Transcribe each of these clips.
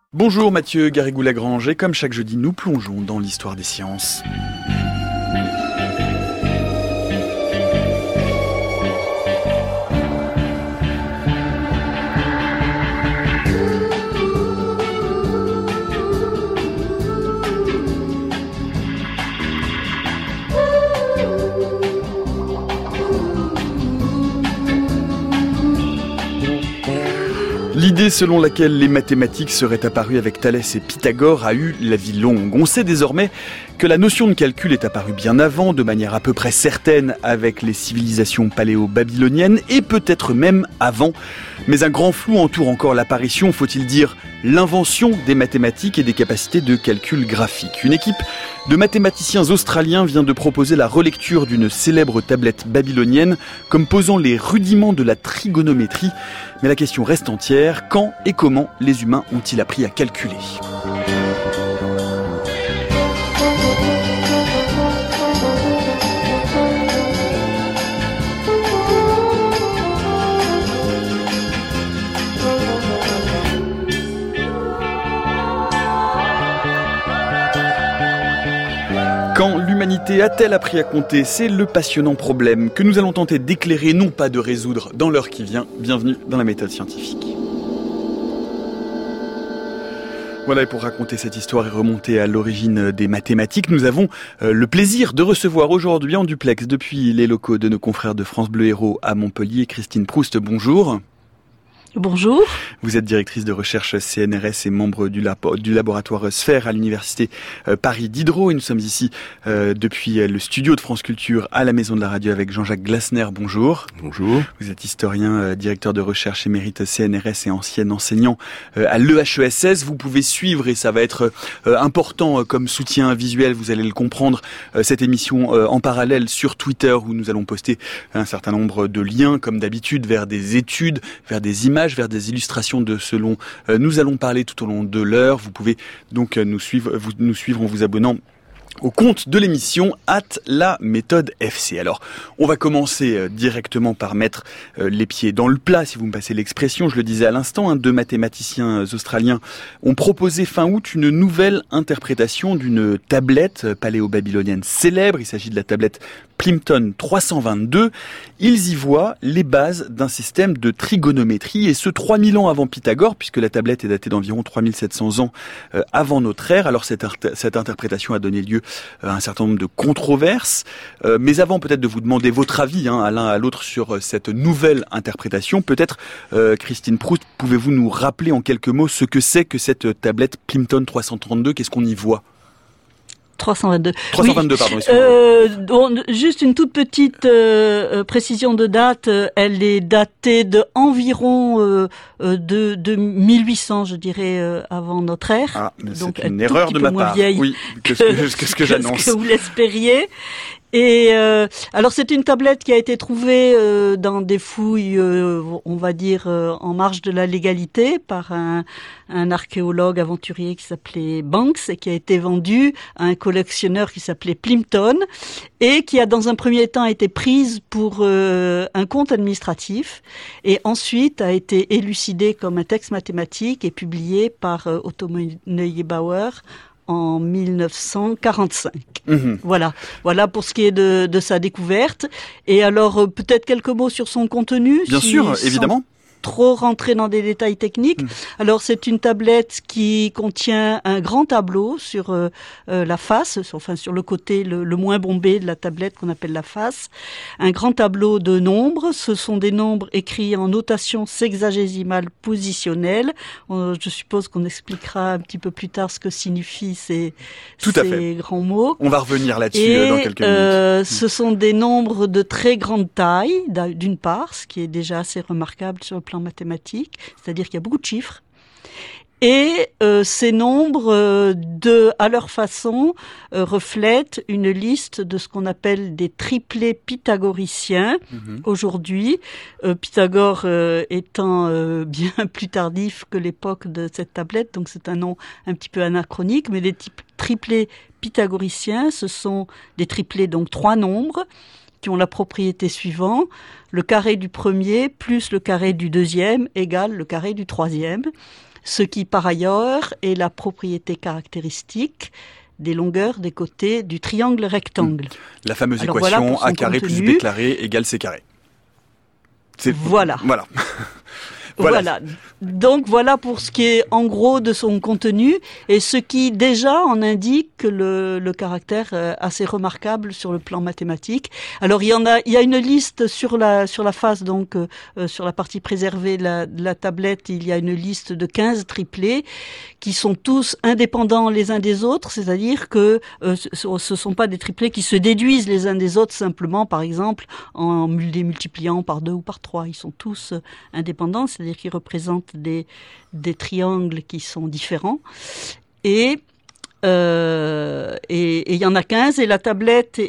Bonjour Mathieu Garrigou-Lagrange et comme chaque jeudi nous plongeons dans l'histoire des sciences. L'idée selon laquelle les mathématiques seraient apparues avec Thalès et Pythagore a eu la vie longue. On sait désormais que la notion de calcul est apparue bien avant, de manière à peu près certaine avec les civilisations paléo-babyloniennes et peut-être même avant. Mais un grand flou entoure encore l'apparition, faut-il dire, l'invention des mathématiques et des capacités de calcul graphique. Une équipe de mathématiciens australiens vient de proposer la relecture d'une célèbre tablette babylonienne comme posant les rudiments de la trigonométrie. Mais la question reste entière, quand et comment les humains ont-ils appris à calculer ? Quand l'humanité a-t-elle appris à compter ? C'est le passionnant problème que nous allons tenter d'éclairer, non pas de résoudre dans l'heure qui vient. Bienvenue dans la méthode scientifique. Voilà, et pour raconter cette histoire et remonter à l'origine des mathématiques, nous avons le plaisir de recevoir aujourd'hui en duplex depuis les locaux de nos confrères de France Bleu Héros à Montpellier, Christine Proust, bonjour. Bonjour. Vous êtes directrice de recherche CNRS et membre du laboratoire Sphère à l'université Paris Diderot. Et nous sommes ici depuis le studio de France Culture à la Maison de la Radio avec Jean-Jacques Glasner. Bonjour. Bonjour. Vous êtes historien, directeur de recherche émérite CNRS et ancien enseignant à l'EHESS. Vous pouvez suivre, et ça va être important comme soutien visuel, vous allez le comprendre, cette émission en parallèle sur Twitter où nous allons poster un certain nombre de liens, comme d'habitude, vers des études, vers des images, vers des illustrations de ce dont nous allons parler tout au long de l'heure. Vous pouvez donc nous suivre en vous abonnant au compte de l'émission @la méthode FC. Alors, on va commencer directement par mettre les pieds dans le plat, si vous me passez l'expression. Je le disais à l'instant, deux mathématiciens australiens ont proposé fin août une nouvelle interprétation d'une tablette paléo-babylonienne célèbre. Il s'agit de la tablette Plimpton 322. Ils y voient les bases d'un système de trigonométrie, et ce 3000 ans avant Pythagore, puisque la tablette est datée d'environ 3700 ans avant notre ère. Alors cette interprétation a donné lieu à un certain nombre de controverses. Mais avant peut-être de vous demander votre avis à l'un à l'autre sur cette nouvelle interprétation, peut-être Christine Proust, pouvez-vous nous rappeler en quelques mots ce que c'est que cette tablette Plimpton 332 ? Qu'est-ce qu'on y voit ? 322. 322, oui. Pardon. Excusez-moi. Juste une toute petite précision de date. Elle est datée de environ de 1800, je dirais, avant notre ère. Ah, mais donc c'est une erreur de ma part. Oui, qu'est-ce que j'annonce. Que vous l'espériez. Et alors c'est une tablette qui a été trouvée dans des fouilles, on va dire en marge de la légalité, par un archéologue aventurier qui s'appelait Banks et qui a été vendue à un collectionneur qui s'appelait Plimpton et qui a dans un premier temps été prise pour un compte administratif et ensuite a été élucidée comme un texte mathématique et publié par Otto Neugebauer en 1945. Voilà pour ce qui est de sa découverte. Et alors, peut-être quelques mots sur son contenu. Bien sûr, évidemment. Trop rentrer dans des détails techniques. Alors, c'est une tablette qui contient un grand tableau sur la face, enfin sur le côté le moins bombé de la tablette qu'on appelle la face. Un grand tableau de nombres. Ce sont des nombres écrits en notation sexagésimale positionnelle. Je suppose qu'on expliquera un petit peu plus tard ce que signifient ces grands mots. On va revenir là-dessus dans quelques minutes. Ce sont des nombres de très grande taille, d'une part, ce qui est déjà assez remarquable sur le plan mathématique, c'est-à-dire qu'il y a beaucoup de chiffres. Et ces nombres, à leur façon, reflètent une liste de ce qu'on appelle des triplés pythagoriciens aujourd'hui. Pythagore étant bien plus tardif que l'époque de cette tablette, donc c'est un nom un petit peu anachronique, mais les triplés pythagoriciens, ce sont des triplés, donc 3 nombres, qui ont la propriété suivante: le carré du premier plus le carré du deuxième égale le carré du troisième. ce qui par ailleurs est la propriété caractéristique des longueurs des côtés du triangle rectangle. La fameuse équation A carré plus B carré égale C carré. Voilà. Voilà. Donc voilà pour ce qui est en gros de son contenu et ce qui déjà en indique le caractère assez remarquable sur le plan mathématique. Alors il y a une liste sur la face, donc sur la partie préservée de la tablette, il y a une liste de 15 triplés qui sont tous indépendants les uns des autres, c'est-à-dire que ce sont pas des triplés qui se déduisent les uns des autres simplement, par exemple en les multipliant par 2 ou par 3. Ils sont tous indépendants, c'est-à-dire qu'ils représentent des triangles qui sont différents. Et il y en a 15, et la tablette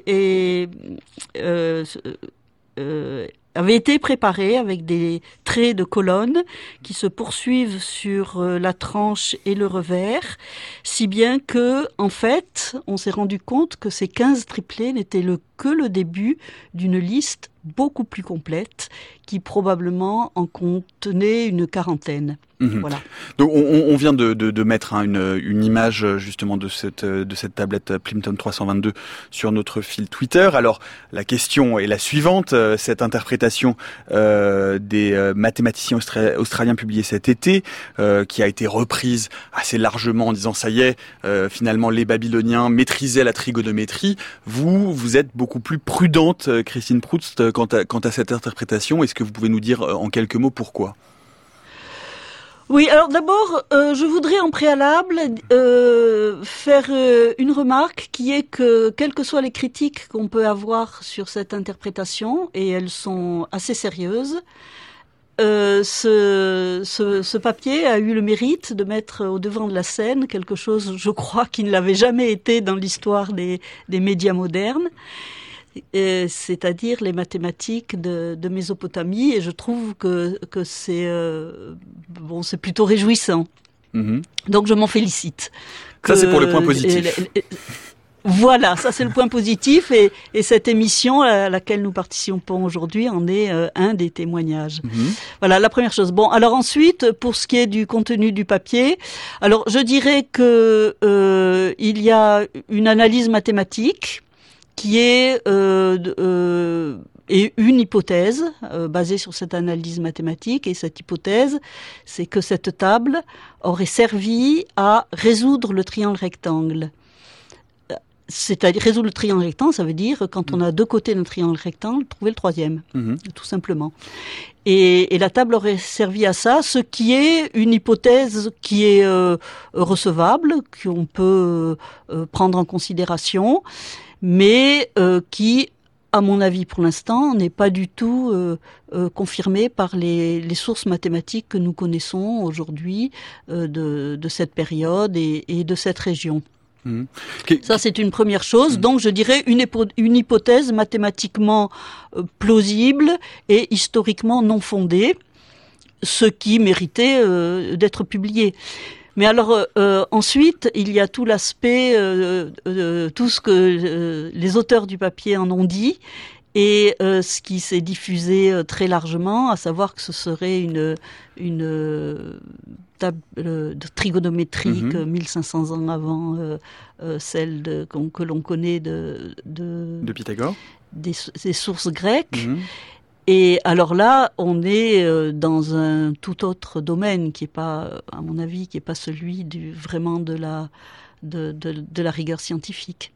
avait été préparée avec des traits de colonnes qui se poursuivent sur la tranche et le revers, si bien que, en fait, on s'est rendu compte que ces 15 triplés n'étaient que le début d'une liste beaucoup plus complète qui probablement en contenait une quarantaine. Voilà. Donc on vient de mettre une image justement de cette tablette Plimpton 322 sur notre fil Twitter. Alors la question est la suivante: cette interprétation des mathématiciens australiens publiée cet été, qui a été reprise assez largement en disant ça y est, finalement les Babyloniens maîtrisaient la trigonométrie. Vous êtes beaucoup plus prudente, Christine Proust, quant à cette interprétation. Est-ce que vous pouvez nous dire en quelques mots pourquoi ? Oui, alors d'abord, je voudrais en préalable faire une remarque qui est que, quelles que soient les critiques qu'on peut avoir sur cette interprétation, et elles sont assez sérieuses, ce papier a eu le mérite de mettre au devant de la scène quelque chose, je crois, qui ne l'avait jamais été dans l'histoire des médias modernes, c'est-à-dire les mathématiques de Mésopotamie, et je trouve que c'est c'est plutôt réjouissant. Donc je m'en félicite. Ça c'est pour le point positif. Voilà, ça c'est le point positif, et cette émission à laquelle nous participons aujourd'hui en est un des témoignages. Voilà, la première chose. Bon, alors ensuite, pour ce qui est du contenu du papier, alors je dirais que il y a une analyse mathématique qui est et une hypothèse basée sur cette analyse mathématique, et cette hypothèse, c'est que cette table aurait servi à résoudre le triangle rectangle. C'est-à-dire résoudre le triangle rectangle, ça veut dire quand on a deux côtés d'un triangle rectangle, trouver le troisième, tout simplement. Et la table aurait servi à ça, ce qui est une hypothèse qui est recevable, qu'on peut prendre en considération, mais qui, à mon avis pour l'instant, n'est pas du tout confirmée par les sources mathématiques que nous connaissons aujourd'hui de cette période et de cette région. Ça, c'est une première chose. Donc, je dirais une hypothèse mathématiquement plausible et historiquement non fondée, ce qui méritait d'être publié. Mais alors, ensuite, il y a tout l'aspect, tout ce que les auteurs du papier en ont dit, et ce qui s'est diffusé très largement, à savoir que ce serait une table de trigonométrique 1500 ans avant celle que l'on connaît de Pythagore, des sources grecques. Et alors là, on est dans un tout autre domaine qui est pas, à mon avis, qui est pas celui vraiment de la rigueur scientifique.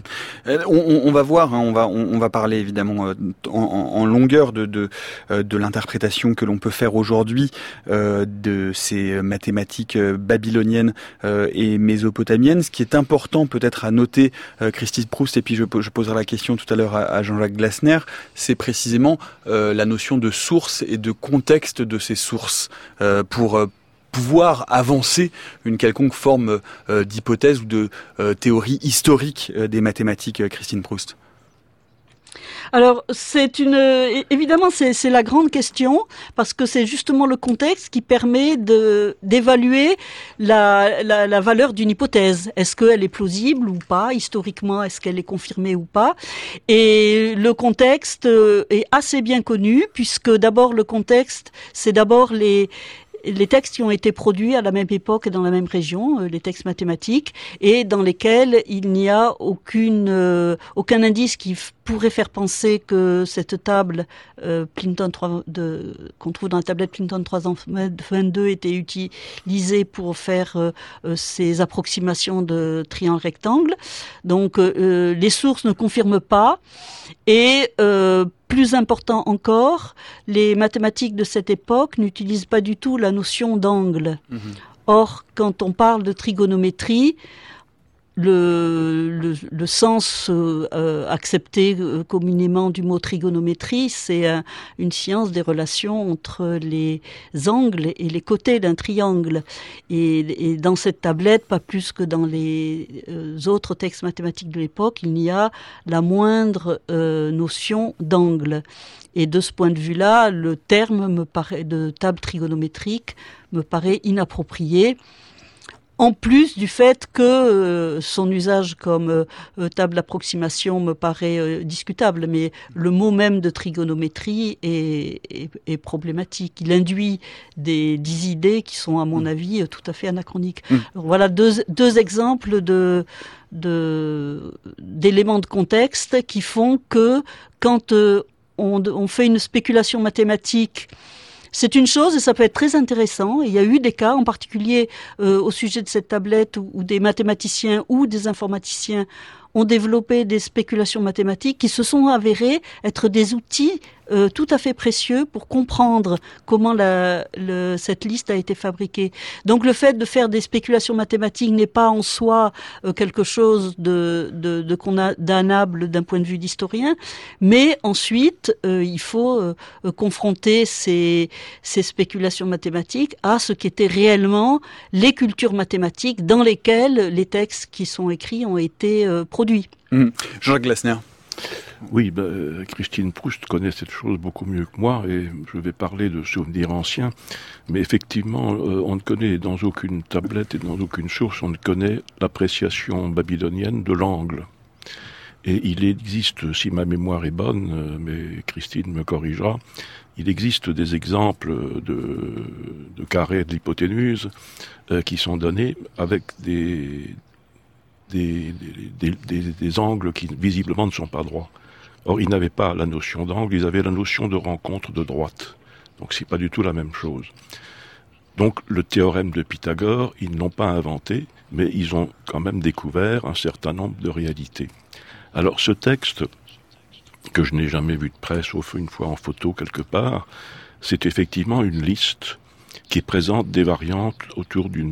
On va voir, on va parler évidemment en longueur de l'interprétation que l'on peut faire aujourd'hui de ces mathématiques babyloniennes et mésopotamiennes. Ce qui est important peut-être à noter, Christine Proust, et puis je poserai la question tout à l'heure à Jean-Jacques Glasner, c'est précisément la notion de source et de contexte de ces sources pour pouvoir avancer une quelconque forme d'hypothèse ou de théorie historique des mathématiques, Christine Proust. Alors, évidemment, c'est la grande question, parce que c'est justement le contexte qui permet d'évaluer la valeur d'une hypothèse. Est-ce qu'elle est plausible ou pas? Historiquement, est-ce qu'elle est confirmée ou pas? Et le contexte est assez bien connu, puisque d'abord, le contexte, c'est d'abord les textes qui ont été produits à la même époque et dans la même région, les textes mathématiques, et dans lesquels il n'y a aucun indice qui pourrait faire penser que cette table Plympton qu'on trouve dans la tablette Plympton 322 était utilisée pour faire ces approximations de triangles rectangles. Donc les sources ne confirment pas, et plus important encore, les mathématiques de cette époque n'utilisent pas du tout la notion d'angle. Or, quand on parle de trigonométrie, le sens accepté communément du mot trigonométrie, c'est une science des relations entre les angles et les côtés d'un triangle. Et dans cette tablette, pas plus que dans les autres textes mathématiques de l'époque, il n'y a la moindre notion d'angle. Et de ce point de vue-là, le terme de table trigonométrique me paraît inapproprié. En plus du fait que son usage comme table d'approximation me paraît discutable, mais le mot même de trigonométrie est problématique. Il induit des idées qui sont, à mon avis, tout à fait anachroniques. Alors, voilà deux exemples d'éléments de contexte qui font que quand on fait une spéculation mathématique, c'est une chose et ça peut être très intéressant. Il y a eu des cas, en particulier au sujet de cette tablette, où des mathématiciens ou des informaticiens ont développé des spéculations mathématiques qui se sont avérées être des outils tout à fait précieux pour comprendre comment cette liste a été fabriquée. Donc le fait de faire des spéculations mathématiques n'est pas en soi quelque chose de condamnable d'un point de vue d'historien, mais ensuite il faut confronter ces spéculations mathématiques à ce qu'étaient réellement les cultures mathématiques dans lesquelles les textes qui sont écrits ont été produits. Jean-Jacques Glasner. Oui, Christine Proust connaît cette chose beaucoup mieux que moi, et je vais parler de souvenirs anciens, mais effectivement, on ne connaît dans aucune tablette et dans aucune source, on ne connaît l'appréciation babylonienne de l'angle. Et il existe, si ma mémoire est bonne, mais Christine me corrigera, il existe des exemples de carrés de l'hypoténuse qui sont donnés avec des angles qui visiblement ne sont pas droits. Or, ils n'avaient pas la notion d'angle, ils avaient la notion de rencontre de droite. Donc, c'est pas du tout la même chose. Donc, le théorème de Pythagore, ils ne l'ont pas inventé, mais ils ont quand même découvert un certain nombre de réalités. Alors, ce texte, que je n'ai jamais vu de près, sauf une fois en photo quelque part, c'est effectivement une liste qui présente des variantes autour d'un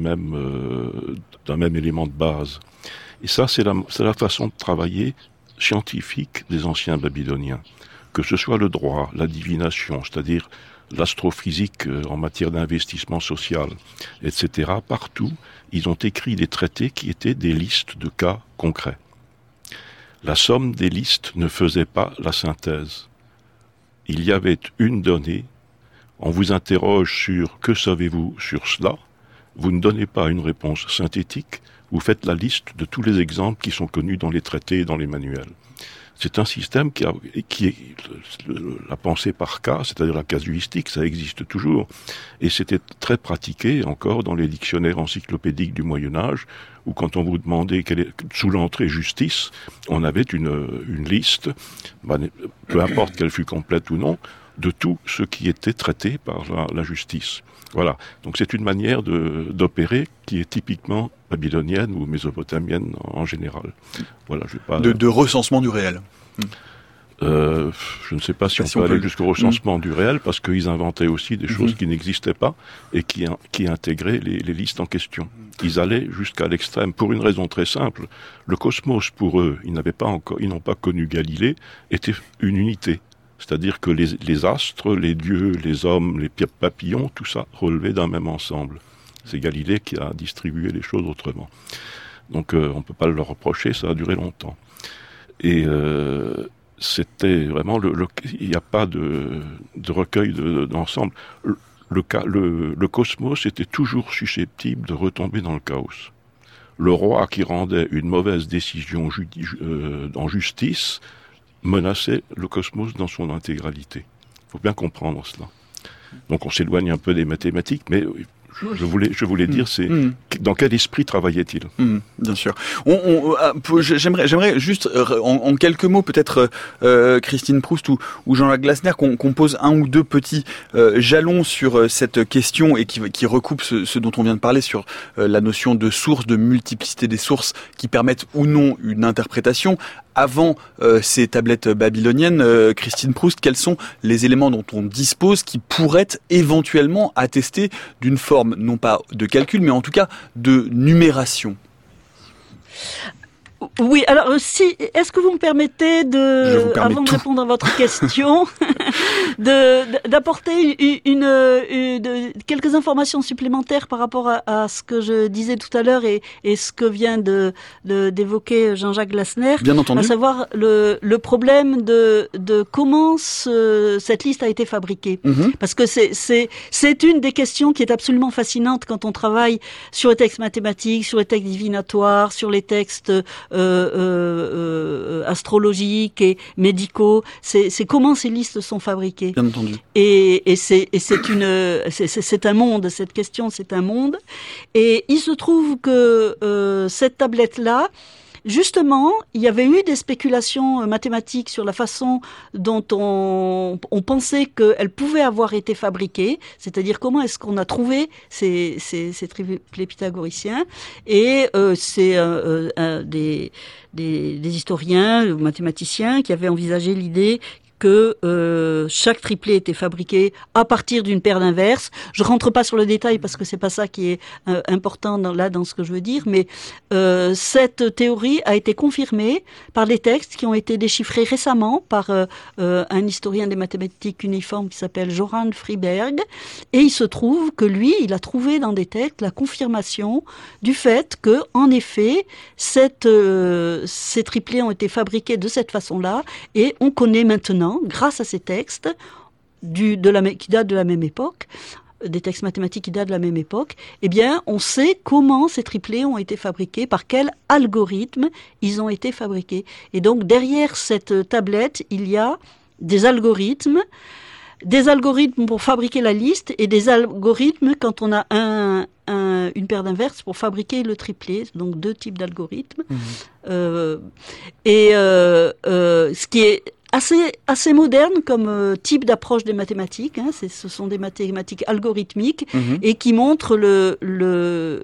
même élément de base. Et ça, c'est la façon de travailler scientifique des anciens babyloniens. Que ce soit le droit, la divination, c'est-à-dire l'astrophysique en matière d'investissement social, etc. Partout, ils ont écrit des traités qui étaient des listes de cas concrets. La somme des listes ne faisait pas la synthèse. Il y avait une donnée, on vous interroge sur « que savez-vous sur cela ?» Vous ne donnez pas une réponse synthétique, vous faites la liste de tous les exemples qui sont connus dans les traités et dans les manuels. C'est un système qui est la pensée par cas, c'est-à-dire la casuistique, ça existe toujours. Et c'était très pratiqué encore dans les dictionnaires encyclopédiques du Moyen-Âge, où quand on vous demandait sous l'entrée justice, on avait une liste, peu importe qu'elle fût complète ou non, de tout ce qui était traité par la justice. Voilà. Donc c'est une manière d'opérer qui est typiquement babylonienne ou mésopotamienne en général. Voilà, je vais pas... de recensement du réel. Je ne sais pas si on peut aller jusqu'au recensement du réel, parce qu'ils inventaient aussi des choses qui n'existaient pas et qui intégraient les listes en question. Ils allaient jusqu'à l'extrême pour une raison très simple. Le cosmos, pour eux, ils n'ont pas connu Galilée, était une unité. C'est-à-dire que les astres, les dieux, les hommes, les papillons, tout ça relevait d'un même ensemble. C'est Galilée qui a distribué les choses autrement. Donc on ne peut pas le leur reprocher, ça a duré longtemps. Et c'était vraiment il n'y a pas de recueil d'ensemble. Le cosmos était toujours susceptible de retomber dans le chaos. Le roi qui rendait une mauvaise décision en justice menaçait le cosmos dans son intégralité. Il faut bien comprendre cela. Donc on s'éloigne un peu des mathématiques, mais je voulais dire, c'est dans quel esprit travaillait-il? Bien sûr. J'aimerais juste, en quelques mots, peut-être Christine Proust ou Jean-Jacques Glasner, qu'on pose un ou deux petits jalons sur cette question et qui recoupe ce dont on vient de parler sur la notion de source, de multiplicité des sources qui permettent ou non une interprétation. Avant ces tablettes babyloniennes, Christine Proust, quels sont les éléments dont on dispose qui pourraient éventuellement attester d'une forme, non pas de calcul, mais en tout cas de numération? Oui, alors est-ce que vous me permettez avant de répondre à votre question, d'apporter quelques informations supplémentaires par rapport à ce que je disais tout à l'heure et ce que vient d'évoquer Jean-Jacques Glasner, bien entendu, à savoir le problème de comment cette liste a été fabriquée, parce que c'est une des questions qui est absolument fascinante quand on travaille sur les textes mathématiques, sur les textes divinatoires, sur les textes astrologiques et médicaux. C'est comment ces listes sont fabriquées. Bien entendu. Et c'est un monde. Cette question, c'est un monde. Et il se trouve que cette tablette-là, justement, il y avait eu des spéculations mathématiques sur la façon dont on pensait qu'elle pouvait avoir été fabriquée, c'est-à-dire comment est-ce qu'on a trouvé ces triplés pythagoriciens. Et c'est des historiens, mathématiciens qui avaient envisagé l'idée que chaque triplet était fabriqué à partir d'une paire d'inverses. Je rentre pas sur le détail parce que c'est pas ça qui est important dans ce que je veux dire, mais cette théorie a été confirmée par des textes qui ont été déchiffrés récemment par un historien des mathématiques uniformes qui s'appelle Göran Friberg, et il se trouve que lui, il a trouvé dans des textes la confirmation du fait que, en effet, ces triplets ont été fabriqués de cette façon-là, et on connaît maintenant, grâce à ces textes qui datent de la même époque, des textes mathématiques qui datent de la même époque, eh bien, on sait comment ces triplets ont été fabriqués, par quel algorithme ils ont été fabriqués. Et donc, derrière cette tablette, il y a des algorithmes pour fabriquer la liste et des algorithmes quand on a une paire d'inverses pour fabriquer le triplet, donc deux types d'algorithmes. Ce qui est assez moderne comme type d'approche des mathématiques, ce sont des mathématiques algorithmiques et qui montrent le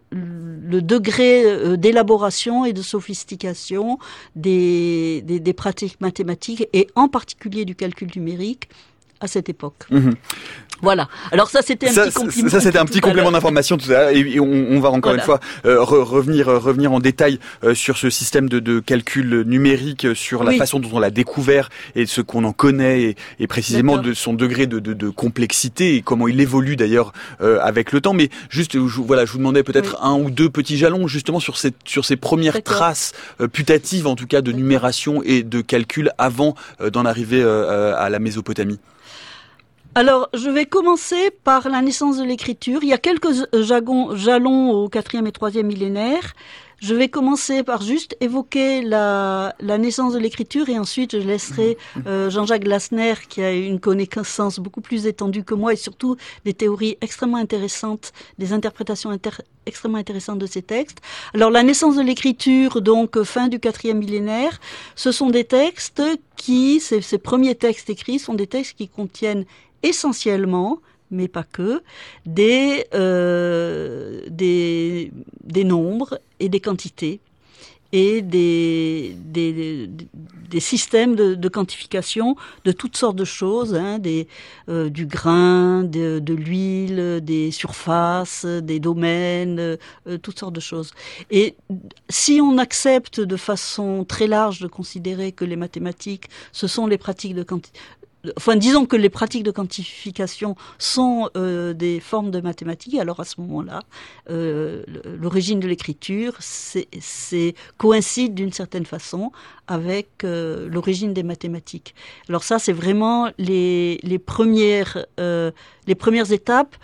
degré d'élaboration et de sophistication des pratiques mathématiques et en particulier du calcul numérique à cette époque. Voilà. Alors ça, c'était un petit compliment. Ça, c'était un petit complément d'information tout à l'heure. Et on va encore une fois revenir en détail sur ce système de calcul numérique, sur la façon dont on l'a découvert et ce qu'on en connaît et précisément de son degré de complexité et comment il évolue d'ailleurs avec le temps. Mais juste, je vous demandais peut-être un ou deux petits jalons justement sur ces premières traces putatives, en tout cas de numération et de calcul avant d'en arriver à la Mésopotamie. Alors, je vais commencer par la naissance de l'écriture. Il y a quelques jalons au 4e et 3e millénaire. Je vais commencer par juste évoquer la naissance de l'écriture et ensuite je laisserai Jean-Jacques Glasner, qui a une connaissance beaucoup plus étendue que moi et surtout des théories extrêmement intéressantes, des interprétations extrêmement intéressantes de ces textes. Alors la naissance de l'écriture, donc fin du 4e millénaire, ce sont des textes ces premiers textes écrits sont des textes qui contiennent essentiellement, mais pas que, des nombres et des quantités et des systèmes de quantification de toutes sortes de choses, du grain, de l'huile, des surfaces, des domaines, toutes sortes de choses. Et si on accepte de façon très large de considérer que les mathématiques, ce sont les pratiques de disons que les pratiques de quantification sont des formes de mathématiques, alors à ce moment-là, l'origine de l'écriture coïncide d'une certaine façon avec l'origine des mathématiques. Alors ça, c'est vraiment les premières étapes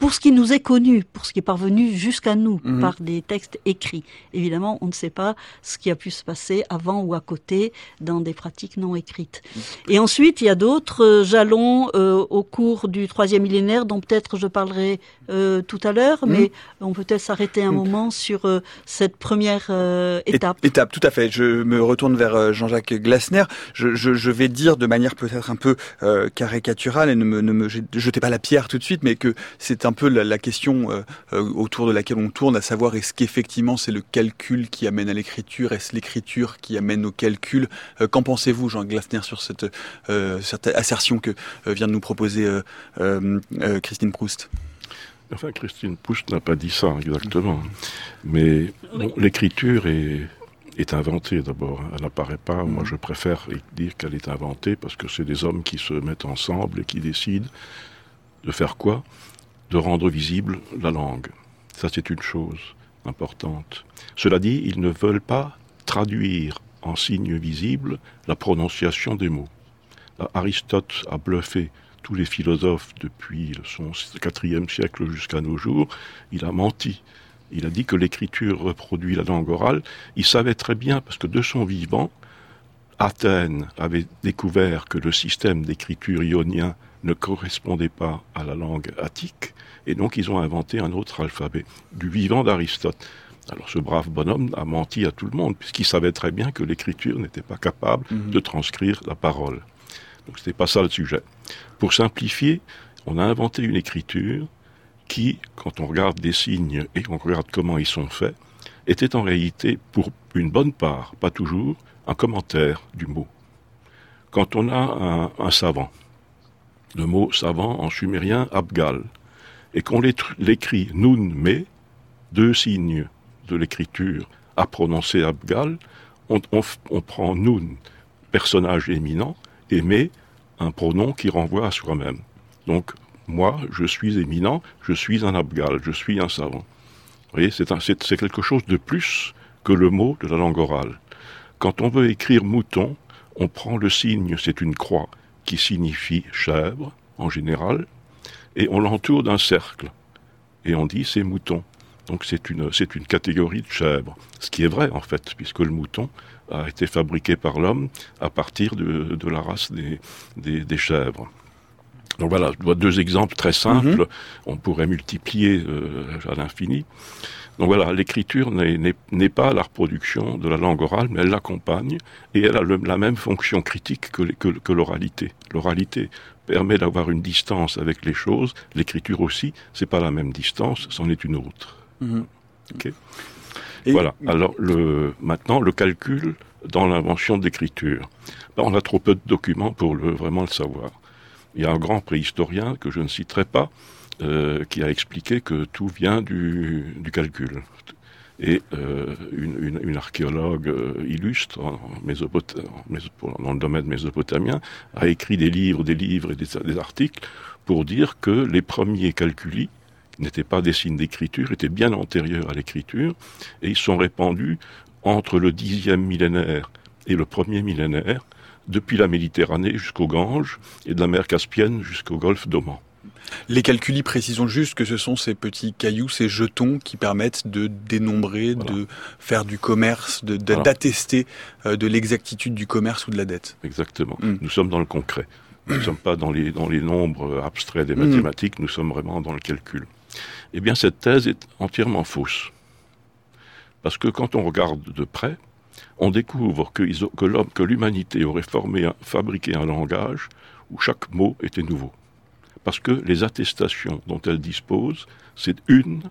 pour ce qui nous est connu, pour ce qui est parvenu jusqu'à nous par des textes écrits. Évidemment, on ne sait pas ce qui a pu se passer avant ou à côté dans des pratiques non écrites. Et ensuite, il y a d'autres jalons au cours du 3e millénaire dont peut-être je parlerai tout à l'heure, mais on peut peut-être s'arrêter un moment sur cette première étape. Étape, tout à fait. Je me retourne vers Jean-Jacques Glasner. Je vais dire de manière peut-être un peu caricaturale, et ne me jetez pas la pierre tout de suite, mais que c'est un peu la question autour de laquelle on tourne, à savoir est-ce qu'effectivement c'est le calcul qui amène à l'écriture, est-ce l'écriture qui amène au calcul? Qu'en pensez-vous, Jean Glasner, sur cette assertion que vient de nous proposer Christine Proust? Enfin, Christine Proust n'a pas dit ça exactement, mais bon, l'écriture est inventée d'abord. Elle n'apparaît pas. Moi, je préfère dire qu'elle est inventée parce que c'est des hommes qui se mettent ensemble et qui décident de faire quoi? De rendre visible la langue. Ça, c'est une chose importante. Cela dit, ils ne veulent pas traduire en signes visibles la prononciation des mots. Aristote a bluffé tous les philosophes depuis son 4e siècle jusqu'à nos jours. Il a menti. Il a dit que l'écriture reproduit la langue orale. Il savait très bien, parce que de son vivant, Athènes avait découvert que le système d'écriture ionien ne correspondait pas à la langue attique, et donc ils ont inventé un autre alphabet, du vivant d'Aristote. Alors ce brave bonhomme a menti à tout le monde, puisqu'il savait très bien que l'écriture n'était pas capable de transcrire la parole. Donc c'était pas ça le sujet. Pour simplifier, on a inventé une écriture qui, quand on regarde des signes et qu'on regarde comment ils sont faits, était en réalité, pour une bonne part, pas toujours, un commentaire du mot. Quand on a un savant, le mot savant en sumérien abgal, et qu'on l'écrit nun me, 2 signes de l'écriture à prononcer abgal, on prend nun, personnage éminent, et me, un pronom qui renvoie à soi-même. Donc, moi, je suis éminent, je suis un abgal, je suis un savant. Vous voyez, c'est quelque chose de plus que le mot de la langue orale. Quand on veut écrire mouton, on prend le signe, c'est une croix, qui signifie chèvre, en général, et on l'entoure d'un cercle. Et on dit c'est mouton. Donc c'est une catégorie de chèvres. Ce qui est vrai, en fait, puisque le mouton a été fabriqué par l'homme à partir de la race des chèvres. Donc voilà, je vois 2 exemples très simples. On pourrait multiplier à l'infini. Donc voilà, l'écriture n'est pas la reproduction de la langue orale, mais elle l'accompagne, et elle a la même fonction critique que l'oralité. L'oralité permet d'avoir une distance avec les choses, l'écriture aussi, c'est pas la même distance, c'en est une autre. Okay. Voilà, alors maintenant le calcul dans l'invention de l'écriture. On a trop peu de documents pour vraiment le savoir. Il y a un grand préhistorien que je ne citerai pas, qui a expliqué que tout vient du calcul. Et une archéologue illustre dans le domaine mésopotamien a écrit des livres et des articles pour dire que les premiers calculi n'étaient pas des signes d'écriture, étaient bien antérieurs à l'écriture, et ils sont répandus entre le 10e millénaire et le 1er millénaire, depuis la Méditerranée jusqu'au Gange, et de la mer Caspienne jusqu'au golfe d'Oman. Les calculis, précisons juste que ce sont ces petits cailloux, ces jetons qui permettent de dénombrer, de faire du commerce, d'attester de l'exactitude du commerce ou de la dette. Exactement. Nous sommes dans le concret. Nous ne sommes pas dans les nombres abstraits des mathématiques, nous sommes vraiment dans le calcul. Eh bien, cette thèse est entièrement fausse. Parce que quand on regarde de près, on découvre que l'humanité aurait fabriqué un langage où chaque mot était nouveau. Parce que les attestations dont elle dispose, c'est une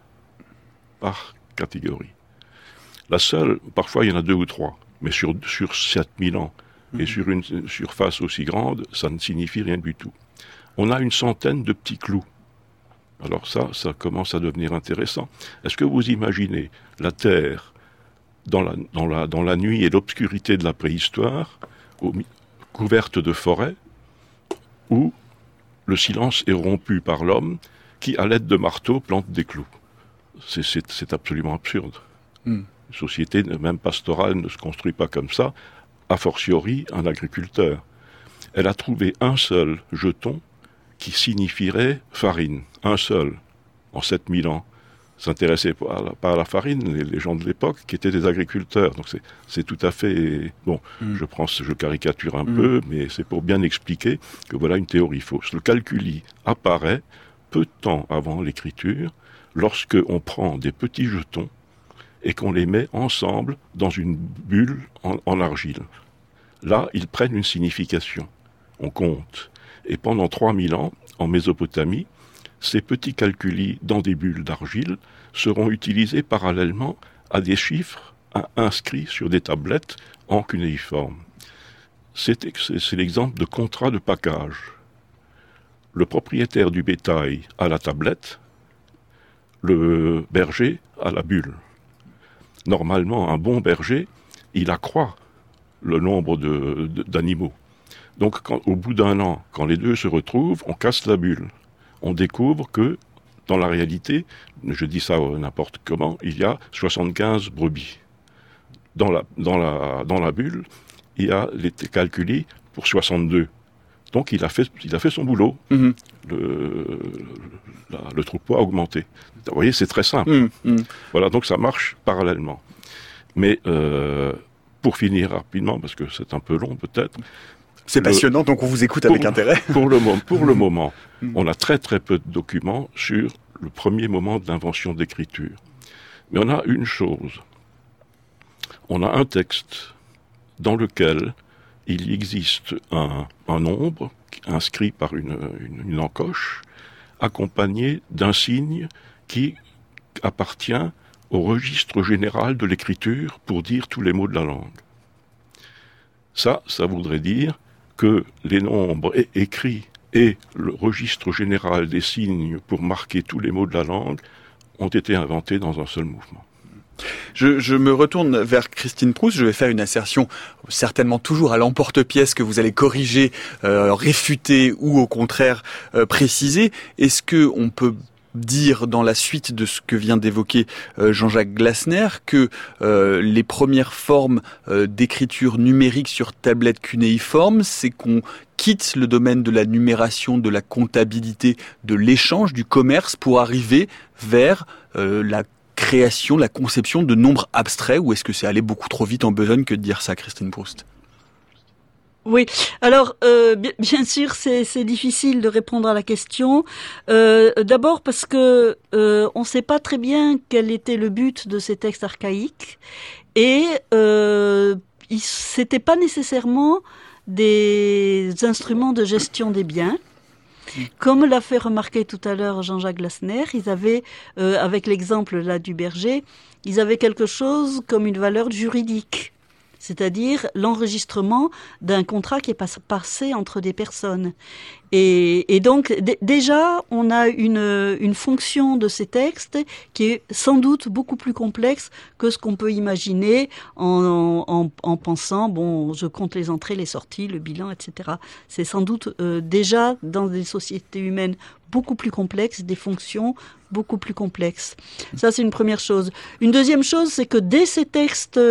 par catégorie. La seule, parfois il y en a 2 ou 3, mais sur 7000 ans, et sur une surface aussi grande, ça ne signifie rien du tout. On a une centaine de petits clous. Alors ça commence à devenir intéressant. Est-ce que vous imaginez la Terre dans la nuit et l'obscurité de la préhistoire, couverte de forêts, où le silence est rompu par l'homme qui, à l'aide de marteaux, plante des clous? C'est absolument absurde. Une société, même pastorale, ne se construit pas comme ça, a fortiori un agriculteur. Elle a trouvé un seul jeton qui signifierait farine, un seul. en 7000 ans, s'intéressaient pas à la farine, les gens de l'époque, qui étaient des agriculteurs. Donc c'est tout à fait... Bon, je caricature un peu, mais c'est pour bien expliquer que voilà une théorie fausse. Le calculi apparaît peu de temps avant l'écriture, lorsque on prend des petits jetons et qu'on les met ensemble dans une bulle en argile. Là, ils prennent une signification. On compte. Et pendant 3000 ans, en Mésopotamie, ces petits calculis dans des bulles d'argile seront utilisés parallèlement à des chiffres inscrits sur des tablettes en cunéiforme. C'est l'exemple de contrat de package. Le propriétaire du bétail a la tablette, le berger a la bulle. Normalement, un bon berger, il accroît le nombre d'animaux. Donc, au bout d'un an, quand les deux se retrouvent, on casse la bulle. On découvre que, dans la réalité, je dis ça n'importe comment, il y a 75 brebis. Dans la bulle, il y a les calculés pour 62. Donc il a fait son boulot. Le troupeau a augmenté. Vous voyez, c'est très simple. Voilà, donc ça marche parallèlement. Mais pour finir rapidement, parce que c'est un peu long peut-être. C'est passionnant, donc on vous écoute avec intérêt. Pour le moment, on a très très peu de documents sur le premier moment de l'invention d'écriture. Mais on a une chose. On a un texte dans lequel il existe un nombre inscrit par une encoche, accompagné d'un signe qui appartient au registre général de l'écriture pour dire tous les mots de la langue. Ça voudrait dire que les nombres écrits et le registre général des signes pour marquer tous les mots de la langue ont été inventés dans un seul mouvement. Je me retourne vers Christine Proust, je vais faire une assertion certainement toujours à l'emporte-pièce que vous allez corriger, réfuter ou au contraire préciser. Est-ce que on peut dire dans la suite de ce que vient d'évoquer Jean-Jacques Glasner que les premières formes d'écriture numérique sur tablette cunéiforme, c'est qu'on quitte le domaine de la numération, de la comptabilité, de l'échange, du commerce pour arriver vers la création, la conception de nombres abstraits, ou est-ce que c'est aller beaucoup trop vite en besogne que de dire ça, Christine Proust ? Oui, alors bien sûr c'est difficile de répondre à la question. D'abord parce que on ne sait pas très bien quel était le but de ces textes archaïques et c'était pas nécessairement des instruments de gestion des biens. Comme l'a fait remarquer tout à l'heure Jean-Jacques Glasner, ils avaient, avec l'exemple là du berger, ils avaient quelque chose comme une valeur juridique. C'est-à-dire l'enregistrement d'un contrat qui est passé entre des personnes. Et donc déjà, on a une fonction de ces textes qui est sans doute beaucoup plus complexe que ce qu'on peut imaginer en pensant, bon, je compte les entrées, les sorties, le bilan, etc. C'est sans doute déjà dans des sociétés humaines beaucoup plus complexes, des fonctions beaucoup plus complexes. Ça, c'est une première chose. Une deuxième chose, c'est que dès ces textes,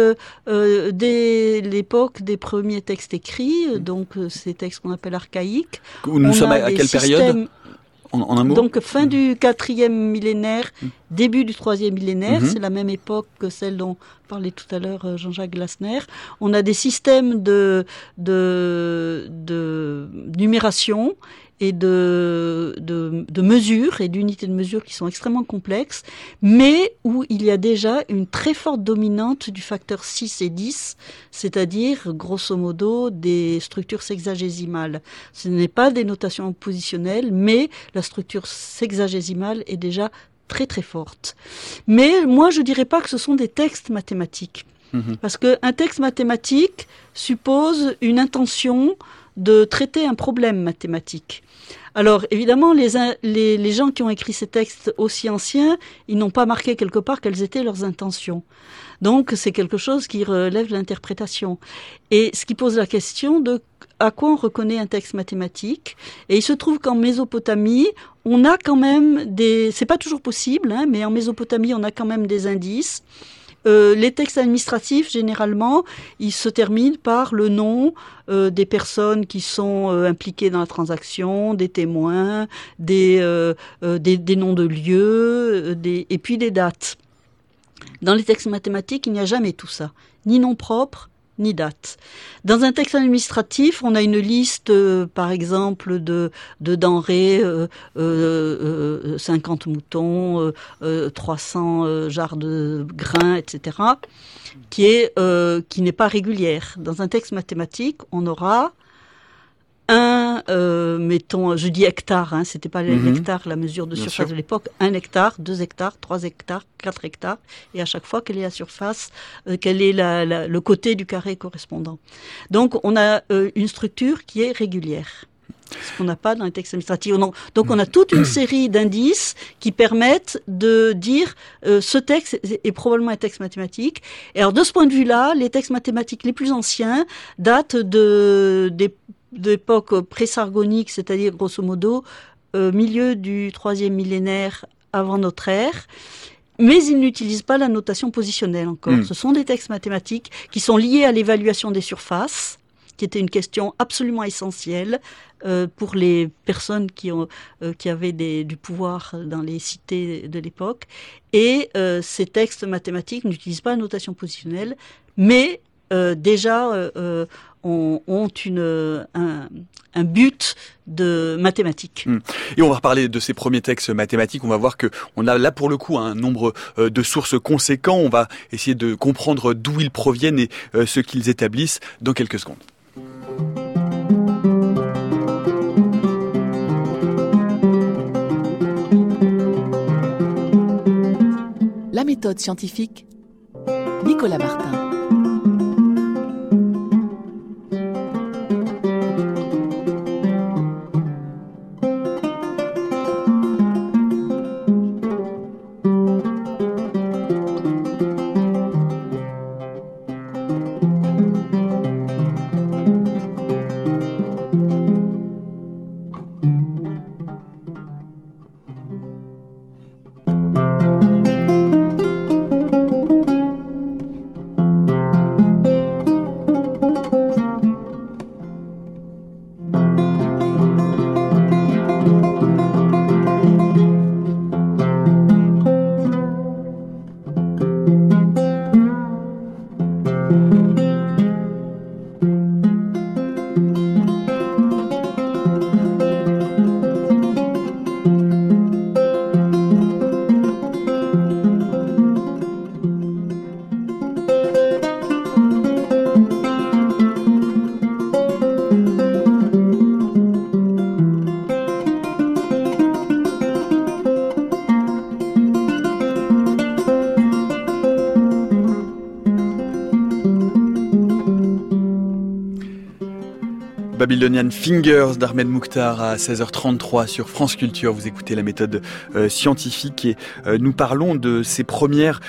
dès l'époque des premiers textes écrits, donc ces textes qu'on appelle archaïques, nous sommes à quelle période en un mot? Donc fin du 4e millénaire, début du 3e millénaire, c'est la même époque que celle dont parlait tout à l'heure Jean-Jacques Glasner. On a des systèmes de numération et de mesures et d'unités de mesure qui sont extrêmement complexes, mais où il y a déjà une très forte dominante du facteur 6 et 10, c'est-à-dire, grosso modo, des structures sexagésimales. Ce n'est pas des notations positionnelles, mais la structure sexagésimale est déjà très très forte. Mais moi, je dirais pas que ce sont des textes mathématiques. Parce qu'un texte mathématique suppose une intention de traiter un problème mathématique. Alors, évidemment, les gens qui ont écrit ces textes aussi anciens, ils n'ont pas marqué quelque part quelles étaient leurs intentions. Donc, c'est quelque chose qui relève de l'interprétation. Et ce qui pose la question de à quoi on reconnaît un texte mathématique. Et il se trouve qu'en Mésopotamie, on a quand même c'est pas toujours possible, hein, mais en Mésopotamie, on a quand même des indices. les textes administratifs, généralement, ils se terminent par le nom des personnes qui sont impliquées dans la transaction, des témoins, des noms de lieux, et puis des dates. Dans les textes mathématiques, il n'y a jamais tout ça, ni nom propre, ni date. Dans un texte administratif, on a une liste, par exemple, de denrées, 50 moutons, 300 jarres de grains, etc., qui n'est pas régulière. Dans un texte mathématique, on aura mettons, je dis hectare, c'était pas l'hectare, la mesure de surface de l'époque, 1 hectare, 2 hectares, 3 hectares, 4 hectares, et à chaque fois, quelle est la surface, quel est le côté du carré correspondant. Donc, on a une structure qui est régulière. Ce qu'on n'a pas dans les textes administratifs. Donc, on a toute une série d'indices qui permettent de dire ce texte est probablement un texte mathématique. Et alors, de ce point de vue-là, les textes mathématiques les plus anciens datent d'époque pré-sargonique, c'est-à-dire grosso modo milieu du 3e millénaire avant notre ère, mais ils n'utilisent pas la notation positionnelle encore. Ce sont des textes mathématiques qui sont liés à l'évaluation des surfaces, qui était une question absolument essentielle pour les personnes qui avaient du pouvoir dans les cités de l'époque. Et ces textes mathématiques n'utilisent pas la notation positionnelle, mais déjà ont un but de mathématiques. Et on va reparler de ces premiers textes mathématiques. On va voir que on a là pour le coup un nombre de sources conséquents. On va essayer de comprendre d'où ils proviennent et ce qu'ils établissent dans quelques secondes. La méthode scientifique, Nicolas Martin. Babylonian Fingers d'Ahmed Mouktar à 16h33 sur France Culture. Vous écoutez la méthode scientifique et nous parlons de ces premières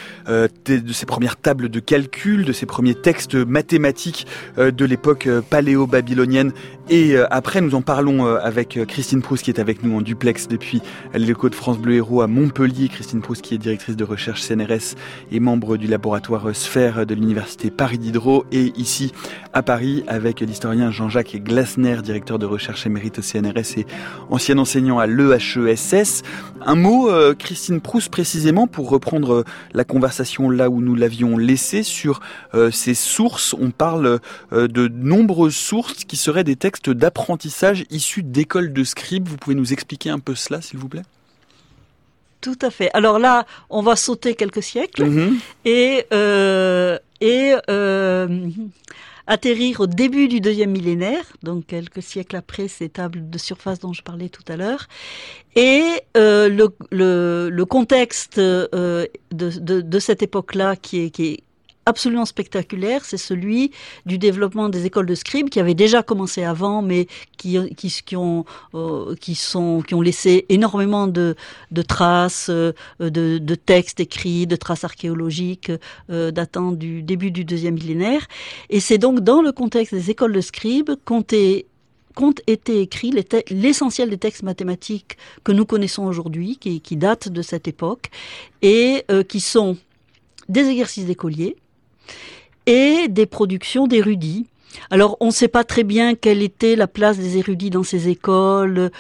tables de calcul, de ces premiers textes mathématiques de l'époque paléo-babylonienne. Et après, nous en parlons avec Christine Proust qui est avec nous en duplex depuis l'écho de France Bleu Héros à Montpellier. Christine Proust qui est directrice de recherche CNRS et membre du laboratoire Sphère de l'université Paris Diderot. Et ici à Paris avec l'historien Jean-Jacques Glasner, directeur de recherche émérite au CNRS et ancien enseignant à l'EHESS. Un mot, Christine Proust, précisément pour reprendre la conversation là où nous l'avions laissée sur ces sources. On parle de nombreuses sources qui seraient des textes d'apprentissage issus d'écoles de scribes. Vous pouvez nous expliquer un peu cela, s'il vous plaît ? Tout à fait. Alors là, on va sauter quelques siècles et atterrir au début du 2e millénaire, donc quelques siècles après ces tables de surface dont je parlais tout à l'heure. Et le contexte de cette époque-là qui est absolument spectaculaire, c'est celui du développement des écoles de scribes qui avaient déjà commencé avant, mais qui ont laissé énormément de traces, de textes écrits, de traces archéologiques datant du début du 2e millénaire. Et c'est donc dans le contexte des écoles de scribes qu'ont été écrits l'essentiel des textes mathématiques que nous connaissons aujourd'hui, qui datent de cette époque, et qui sont des exercices d'écoliers et des productions d'érudits. Alors, on ne sait pas très bien quelle était la place des érudits dans ces écoles,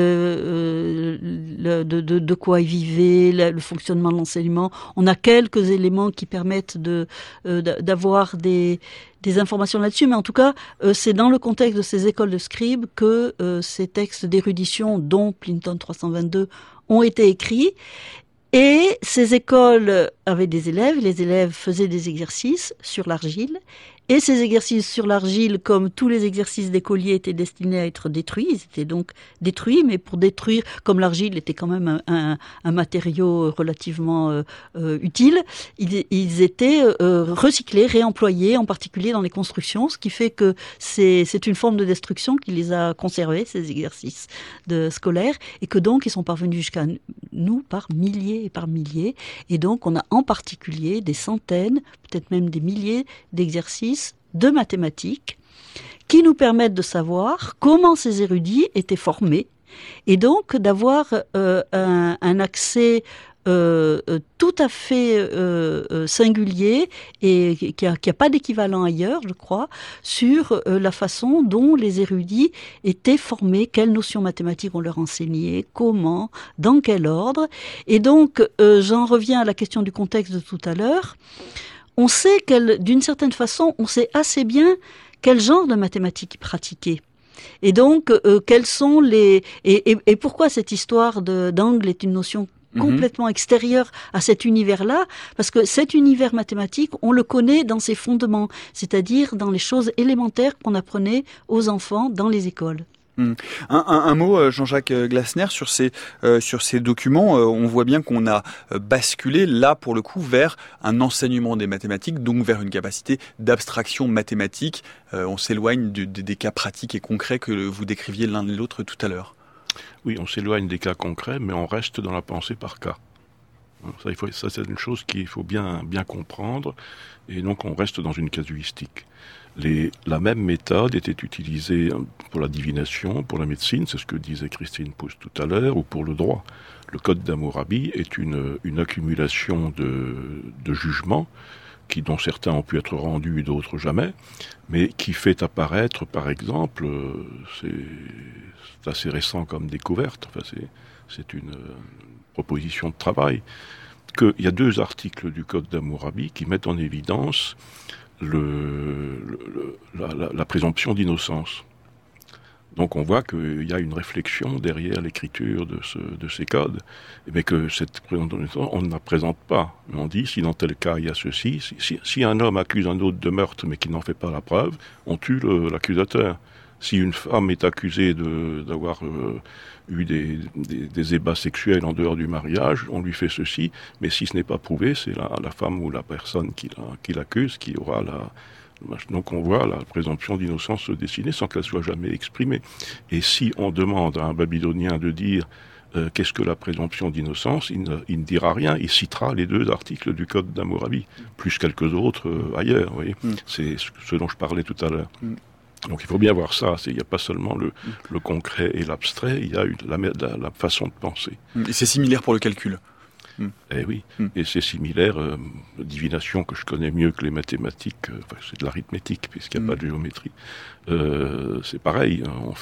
de quoi ils vivaient, le fonctionnement de l'enseignement. On a quelques éléments qui permettent d'avoir des informations là-dessus, mais en tout cas, c'est dans le contexte de ces écoles de scribes que ces textes d'érudition, dont Plinton 322, ont été écrits. Et ces écoles avaient des élèves, les élèves faisaient des exercices sur l'argile, et ces exercices sur l'argile, comme tous les exercices d'écoliers, étaient destinés à être détruits. Ils étaient donc détruits, mais pour détruire, comme l'argile était quand même un matériau relativement utile, ils étaient recyclés, réemployés, en particulier dans les constructions, ce qui fait que c'est une forme de destruction qui les a conservés, ces exercices scolaires, et que donc ils sont parvenus jusqu'à nous par milliers et par milliers. Et donc on a en particulier des centaines, peut-être même des milliers d'exercices de mathématiques qui nous permettent de savoir comment ces érudits étaient formés et donc d'avoir un accès tout à fait singulier et qui a pas d'équivalent ailleurs, je crois, sur la façon dont les érudits étaient formés, quelles notions mathématiques on leur enseignait, comment, dans quel ordre. Et donc, j'en reviens à la question du contexte de tout à l'heure. On sait d'une certaine façon, on sait assez bien quel genre de mathématiques ils pratiquaient. Et donc, quels sont et pourquoi cette histoire d'angle est une notion complètement extérieure à cet univers-là, parce que cet univers mathématique, on le connaît dans ses fondements, c'est-à-dire dans les choses élémentaires qu'on apprenait aux enfants dans les écoles. Un mot, Jean-Jacques Glasner, sur ces documents. On voit bien qu'on a basculé là pour le coup vers un enseignement des mathématiques, donc vers une capacité d'abstraction mathématique. On s'éloigne des cas pratiques et concrets que vous décriviez l'un et l'autre tout à l'heure. Oui, on s'éloigne des cas concrets, mais on reste dans la pensée par cas. Ça, c'est une chose qu'il faut bien comprendre, et donc on reste dans une casuistique. La même méthode était utilisée pour la divination, pour la médecine, c'est ce que disait Christine Pousse tout à l'heure, ou pour le droit. Le Code d'Hammurabi est une accumulation de jugements, dont certains ont pu être rendus et d'autres jamais, mais qui fait apparaître, par exemple, c'est assez récent comme découverte, enfin c'est une proposition de travail, qu'il y a 2 articles du Code d'Hammurabi qui mettent en évidence la présomption d'innocence. Donc on voit qu'il y a une réflexion derrière l'écriture de ces codes, mais que cette présomption d'innocence, on ne la présente pas. On dit, si dans tel cas il y a ceci, si un homme accuse un autre de meurtre mais qu'il n'en fait pas la preuve, on tue l'accusateur. Si une femme est accusée d'avoir eu des ébats sexuels en dehors du mariage, on lui fait ceci, mais si ce n'est pas prouvé, c'est la femme ou la personne qui l'accuse qui aura Donc on voit la présomption d'innocence se dessiner sans qu'elle soit jamais exprimée. Et si on demande à un Babylonien de dire qu'est-ce que la présomption d'innocence, il ne dira rien, il citera les 2 articles du Code d'Hammurabi, plus quelques autres ailleurs. Vous voyez. C'est ce dont je parlais tout à l'heure. Donc il faut bien voir ça, il n'y a pas seulement le concret et l'abstrait, il y a la façon de penser. Et c'est similaire pour le calcul. Eh oui, et c'est similaire, divination que je connais mieux que les mathématiques, c'est de l'arithmétique puisqu'il n'y a pas de géométrie. C'est pareil,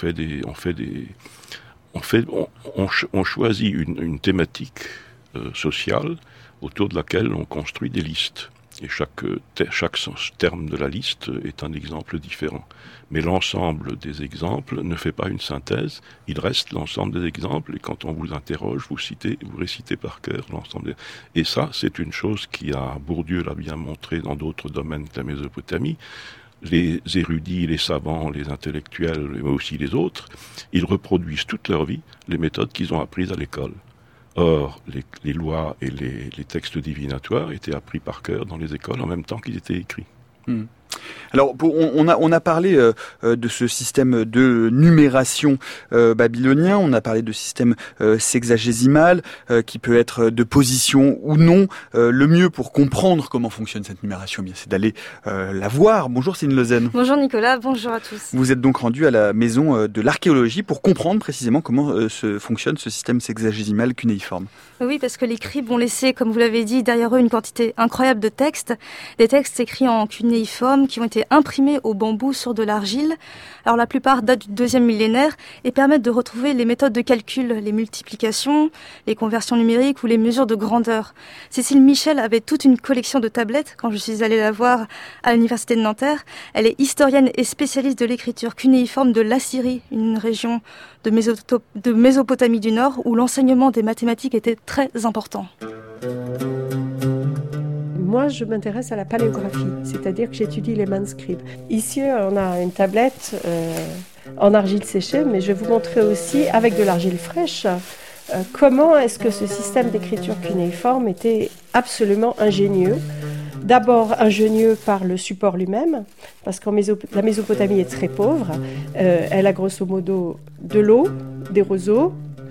on choisit une thématique sociale autour de laquelle on construit des listes. Et chaque terme de la liste est un exemple différent. Mais l'ensemble des exemples ne fait pas une synthèse, il reste l'ensemble des exemples, et quand on vous interroge, vous récitez par cœur l'ensemble. Et ça, c'est une chose Bourdieu l'a bien montré dans d'autres domaines de la Mésopotamie. Les érudits, les savants, les intellectuels, mais aussi les autres, ils reproduisent toute leur vie les méthodes qu'ils ont apprises à l'école. Or, les lois et les textes divinatoires étaient appris par cœur dans les écoles en même temps qu'ils étaient écrits. Alors, on a parlé de ce système de numération babylonien, on a parlé de système sexagésimal qui peut être de position ou non. Le mieux pour comprendre comment fonctionne cette numération, bien, c'est d'aller la voir. Bonjour Céline Lezen. Bonjour Nicolas, bonjour à tous. Vous êtes donc rendu à la maison de l'archéologie pour comprendre précisément comment fonctionne ce système sexagésimal cunéiforme. Oui, parce que les cribes ont laissé, comme vous l'avez dit, derrière eux une quantité incroyable de textes, des textes écrits en cunéiforme qui ont été imprimés au bambou sur de l'argile. Alors la plupart datent du 2e millénaire et permettent de retrouver les méthodes de calcul, les multiplications, les conversions numériques ou les mesures de grandeur. Cécile Michel avait toute une collection de tablettes quand je suis allée la voir à l'université de Nanterre. Elle est historienne et spécialiste de l'écriture cunéiforme de l'Assyrie, une région de Mésopotamie du Nord où l'enseignement des mathématiques était très important. Moi, je m'intéresse à la paléographie, c'est-à-dire que j'étudie les manuscrits. Ici, on a une tablette en argile séchée, mais je vais vous montrer aussi, avec de l'argile fraîche, comment est-ce que ce système d'écriture cunéiforme était absolument ingénieux. D'abord ingénieux par le support lui-même, parce que la Mésopotamie est très pauvre. Elle a grosso modo de l'eau, des roseaux,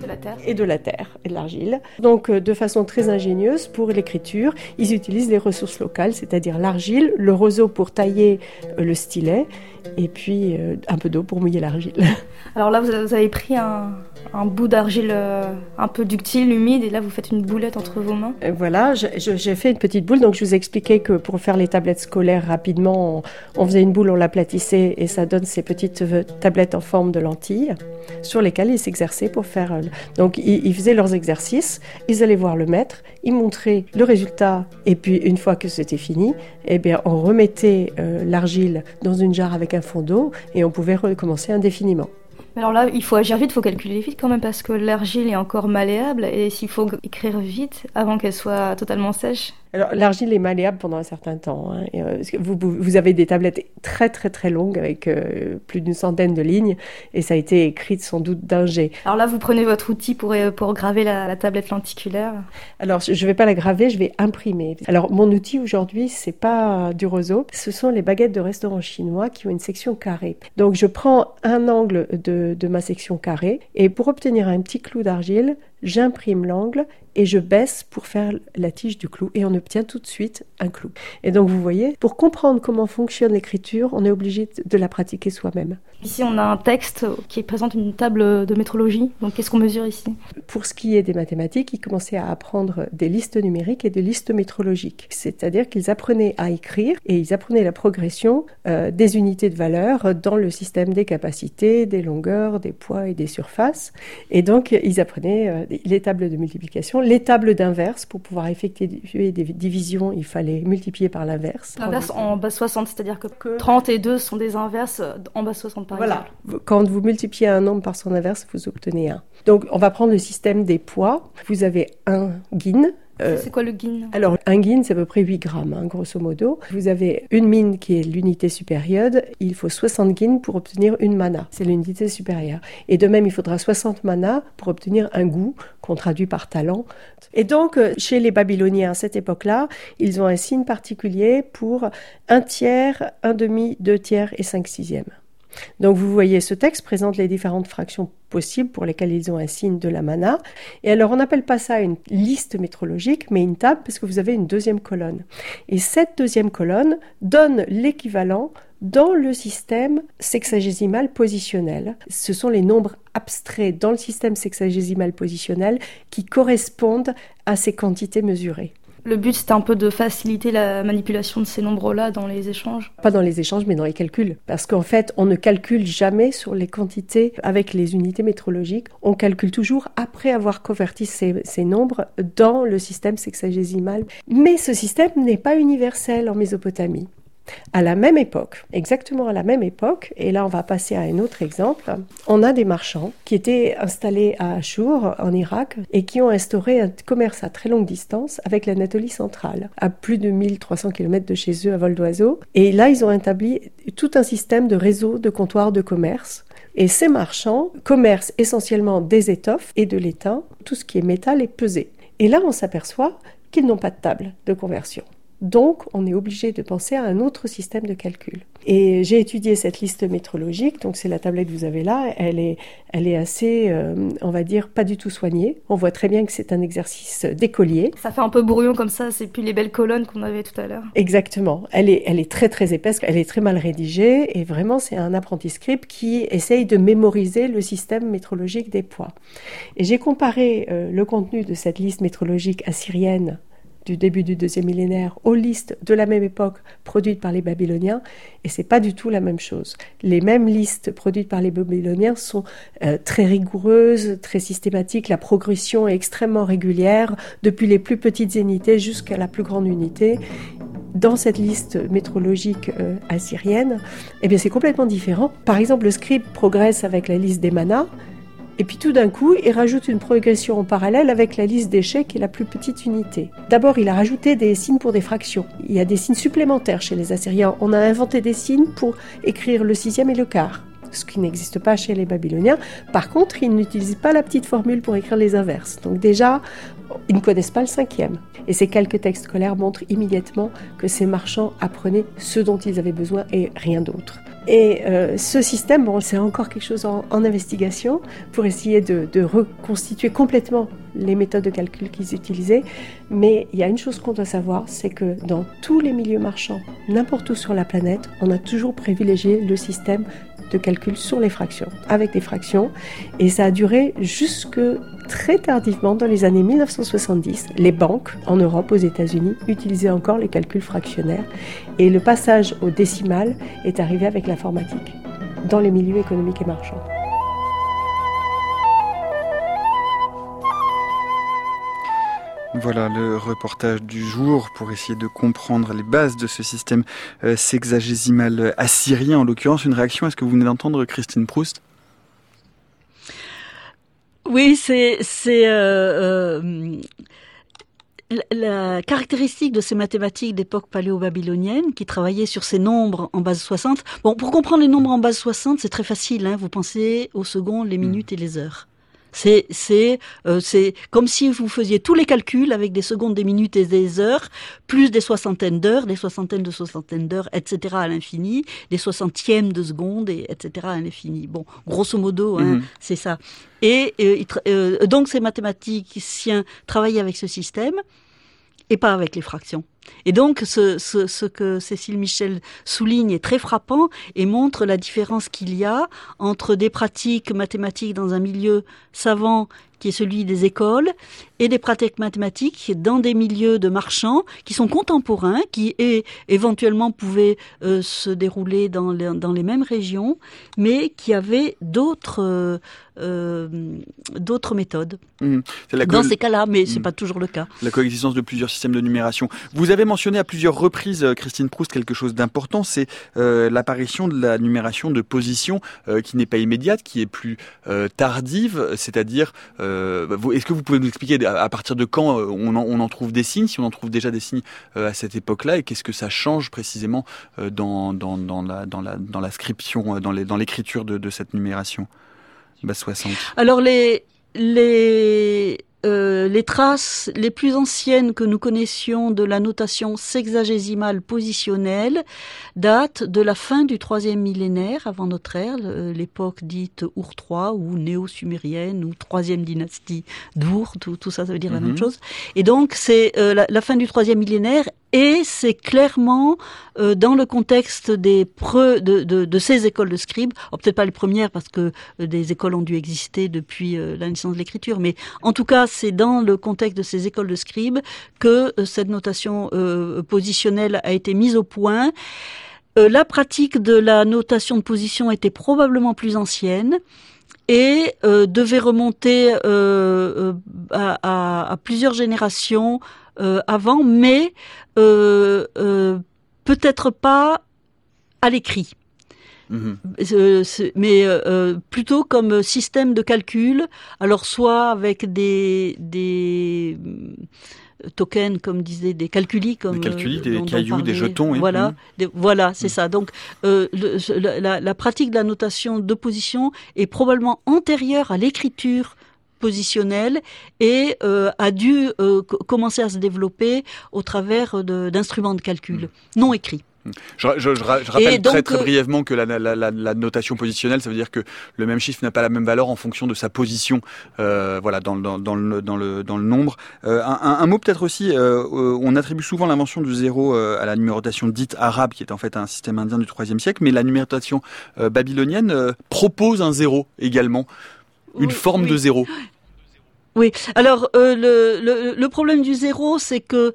de la terre et de l'argile. Donc de façon très ingénieuse pour l'écriture, ils utilisent les ressources locales, c'est-à-dire l'argile, le roseau pour tailler le stylet et puis un peu d'eau pour mouiller l'argile. Alors là, vous avez pris un bout d'argile un peu ductile, humide, et là vous faites une boulette entre vos mains. Voilà, j'ai fait une petite boule. Donc je vous ai expliqué que pour faire les tablettes scolaires rapidement, on faisait une boule, on l'aplatissait et ça donne ces petites tablettes en forme de lentilles sur lesquelles ils s'exerçaient pour faire. Donc ils faisaient leurs exercices, ils allaient voir le maître, ils montraient le résultat et puis une fois que c'était fini, eh bien on remettait l'argile dans une jarre avec un fond d'eau et on pouvait recommencer indéfiniment. Mais alors là, il faut agir vite, il faut calculer vite quand même parce que l'argile est encore malléable et s'il faut écrire vite avant qu'elle soit totalement sèche. Alors l'argile est malléable pendant un certain temps. Vous avez des tablettes très très très longues avec plus d'une centaine de lignes et ça a été écrit sans doute d'un jet. Alors là, vous prenez votre outil pour graver la tablette lenticulaire. Alors je ne vais pas la graver, je vais imprimer. Alors mon outil aujourd'hui, c'est pas du roseau, ce sont les baguettes de restaurant chinois qui ont une section carrée. Donc je prends un angle de ma section carrée et pour obtenir un petit clou d'argile, j'imprime l'angle et je baisse pour faire la tige du clou et on obtient tout de suite un clou. Et donc vous voyez, pour comprendre comment fonctionne l'écriture, on est obligé de la pratiquer soi-même. Ici on a un texte qui présente une table de métrologie, donc qu'est-ce qu'on mesure ici ? Pour ce qui est des mathématiques, ils commençaient à apprendre des listes numériques et des listes métrologiques. C'est-à-dire qu'ils apprenaient à écrire et ils apprenaient la progression des unités de valeur dans le système des capacités, des longueurs, des poids et des surfaces. Et donc ils apprenaient les tables de multiplication, les tables d'inverse. Pour pouvoir effectuer des divisions, il fallait multiplier par l'inverse. L'inverse en base 60, c'est-à-dire que 30 et 2 sont des inverses en base 60 par exemple. Voilà. Quand vous multipliez un nombre par son inverse, vous obtenez 1. Donc on va prendre le système des poids. Vous avez un guin. C'est quoi le guin ? Alors, un guin, c'est à peu près 8 grammes, grosso modo. Vous avez une mine qui est l'unité supérieure. Il faut 60 guins pour obtenir une mana. C'est l'unité supérieure. Et de même, il faudra 60 mana pour obtenir un goût, qu'on traduit par talent. Et donc, chez les Babyloniens, à cette époque-là, ils ont un signe particulier pour 1 tiers, 1 demi, 2 tiers et 5 sixièmes. Donc vous voyez, ce texte présente les différentes fractions possibles pour lesquelles ils ont un signe de la mana. Et alors on n'appelle pas ça une liste métrologique, mais une table, parce que vous avez une deuxième colonne. Et cette deuxième colonne donne l'équivalent dans le système sexagésimal positionnel. Ce sont les nombres abstraits dans le système sexagésimal positionnel qui correspondent à ces quantités mesurées. Le but, c'était un peu de faciliter la manipulation de ces nombres-là dans les échanges. Pas dans les échanges, mais dans les calculs. Parce qu'en fait, on ne calcule jamais sur les quantités avec les unités métrologiques. On calcule toujours après avoir converti ces nombres dans le système sexagésimal. Mais ce système n'est pas universel en Mésopotamie. À la même époque, exactement à la même époque, et là on va passer à un autre exemple, on a des marchands qui étaient installés à Achour, en Irak, et qui ont instauré un commerce à très longue distance avec l'Anatolie centrale, à plus de 1300 km de chez eux à vol d'oiseau. Et là ils ont établi tout un système de réseau de comptoirs de commerce. Et ces marchands commercent essentiellement des étoffes et de l'étain, tout ce qui est métal est pesé. Et là on s'aperçoit qu'ils n'ont pas de table de conversion. Donc, on est obligé de penser à un autre système de calcul. Et j'ai étudié cette liste métrologique, donc c'est la tablette que vous avez là, elle est assez, on va dire, pas du tout soignée. On voit très bien que c'est un exercice d'écolier. Ça fait un peu brouillon comme ça, c'est plus les belles colonnes qu'on avait tout à l'heure. Exactement, elle est très très épaisse, elle est très mal rédigée, et vraiment c'est un apprenti scribe qui essaye de mémoriser le système métrologique des poids. Et j'ai comparé le contenu de cette liste métrologique assyrienne du début du 2e millénaire aux listes de la même époque produites par les Babyloniens, et c'est pas du tout la même chose. Les mêmes listes produites par les Babyloniens sont très rigoureuses, très systématiques, la progression est extrêmement régulière, depuis les plus petites unités jusqu'à la plus grande unité. Dans cette liste métrologique assyrienne, eh bien c'est complètement différent. Par exemple, le scribe progresse avec la liste des manas, et puis tout d'un coup, il rajoute une progression en parallèle avec la liste d'échecs qui est la plus petite unité. D'abord, il a rajouté des signes pour des fractions. Il y a des signes supplémentaires chez les Assyriens. On a inventé des signes pour écrire le 6e et le quart, ce qui n'existe pas chez les Babyloniens. Par contre, ils n'utilisent pas la petite formule pour écrire les inverses. Donc déjà, ils ne connaissent pas le 5e. Et ces quelques textes scolaires montrent immédiatement que ces marchands apprenaient ce dont ils avaient besoin et rien d'autre. Et ce système, c'est encore quelque chose en investigation pour essayer de reconstituer complètement les méthodes de calcul qu'ils utilisaient. Mais il y a une chose qu'on doit savoir, c'est que dans tous les milieux marchands, n'importe où sur la planète, on a toujours privilégié le système de calcul sur les fractions, avec des fractions. Et ça a duré jusque très tardivement, dans les années 1970. Les banques, en Europe, aux États-Unis, utilisaient encore les calculs fractionnaires. Et le passage au décimal est arrivé avec l'informatique, dans les milieux économiques et marchands. Voilà le reportage du jour pour essayer de comprendre les bases de ce système sexagésimal assyrien, en l'occurrence. Une réaction à ce que vous venez d'entendre, Christine Proust? Oui, c'est la caractéristique de ces mathématiques d'époque paléo-babylonienne qui travaillaient sur ces nombres en base 60. Bon, pour comprendre les nombres en base 60, c'est très facile, hein. Vous pensez aux secondes, les minutes et les heures. C'est comme si vous faisiez tous les calculs avec des secondes, des minutes et des heures, plus des soixantaines d'heures, des soixantaines d'heures, etc. à l'infini, des soixantièmes de secondes, etc. à l'infini. Bon, grosso modo, hein, c'est ça. Et donc ces mathématiciens travaillaient avec ce système et pas avec les fractions. Et donc, ce que Cécile Michel souligne est très frappant et montre la différence qu'il y a entre des pratiques mathématiques dans un milieu savant qui est celui des écoles, et des pratiques mathématiques dans des milieux de marchands qui sont contemporains, qui éventuellement pouvaient se dérouler dans les mêmes régions, mais qui avaient d'autres méthodes. Dans ces cas-là, mais c'est pas toujours le cas. La coexistence de plusieurs systèmes de numération. Vous avez mentionné à plusieurs reprises, Christine Proust, quelque chose d'important, c'est l'apparition de la numération de position qui n'est pas immédiate, qui est plus tardive, c'est-à-dire est-ce que vous pouvez nous expliquer à partir de quand on en trouve des signes, si on en trouve déjà des signes à cette époque-là, et qu'est-ce que ça change précisément dans l'inscription, dans l'écriture de cette numération base 60? Alors les traces les plus anciennes que nous connaissions de la notation sexagésimale positionnelle datent de la fin du 3e millénaire avant notre ère, l'époque dite Ur III ou néo-sumérienne ou 3e dynastie d'Ur, tout ça veut dire la même chose. Et donc c'est la fin du 3e millénaire. Et c'est clairement dans le contexte de ces écoles de scribes, peut-être pas les premières parce que des écoles ont dû exister depuis la naissance de l'écriture, mais en tout cas c'est dans le contexte de ces écoles de scribes que cette notation positionnelle a été mise au point. La pratique de la notation de position était probablement plus ancienne et devait remonter à plusieurs générations avant, mais peut-être pas à l'écrit. Mais plutôt comme système de calcul, alors soit avec des tokens, comme disaient, des calculis, comme des cailloux, des jetons. Voilà, voilà, c'est ça. Donc la pratique de la notation de position est probablement antérieure à l'écriture positionnelle et a dû commencer à se développer au travers d'instruments de calcul non écrits. Je rappelle donc, très brièvement que la notation positionnelle, ça veut dire que le même chiffre n'a pas la même valeur en fonction de sa position, voilà, dans le nombre. Un mot peut-être aussi, on attribue souvent l'invention du zéro à la numérotation dite arabe, qui est en fait un système indien du IIIe siècle, mais la numérotation babylonienne propose un zéro également, une forme de zéro. Oui. Alors le problème du zéro, c'est que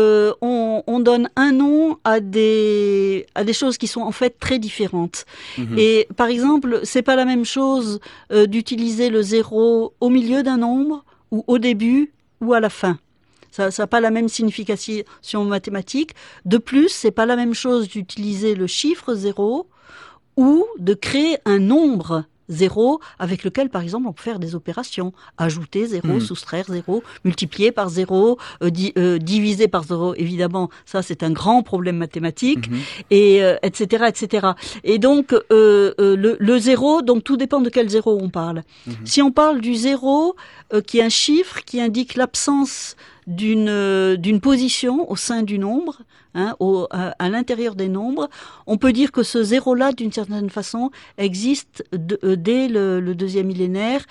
on donne un nom à des choses qui sont en fait très différentes. Et par exemple, c'est pas la même chose d'utiliser le zéro au milieu d'un nombre ou au début ou à la fin. Ça n'a pas la même signification mathématique. De plus, c'est pas la même chose d'utiliser le chiffre zéro ou de créer un nombre zéro avec lequel, par exemple, on peut faire des opérations. Ajouter zéro, soustraire zéro, multiplier par zéro, diviser par zéro. Évidemment, ça, c'est un grand problème mathématique, et etc., etc. Et donc, le zéro, donc tout dépend de quel zéro on parle. Si on parle du zéro, qui est un chiffre qui indique l'absence d'une position au sein du nombre, à l'intérieur des nombres, on peut dire que ce zéro-là, d'une certaine façon, existe dès le deuxième millénaire.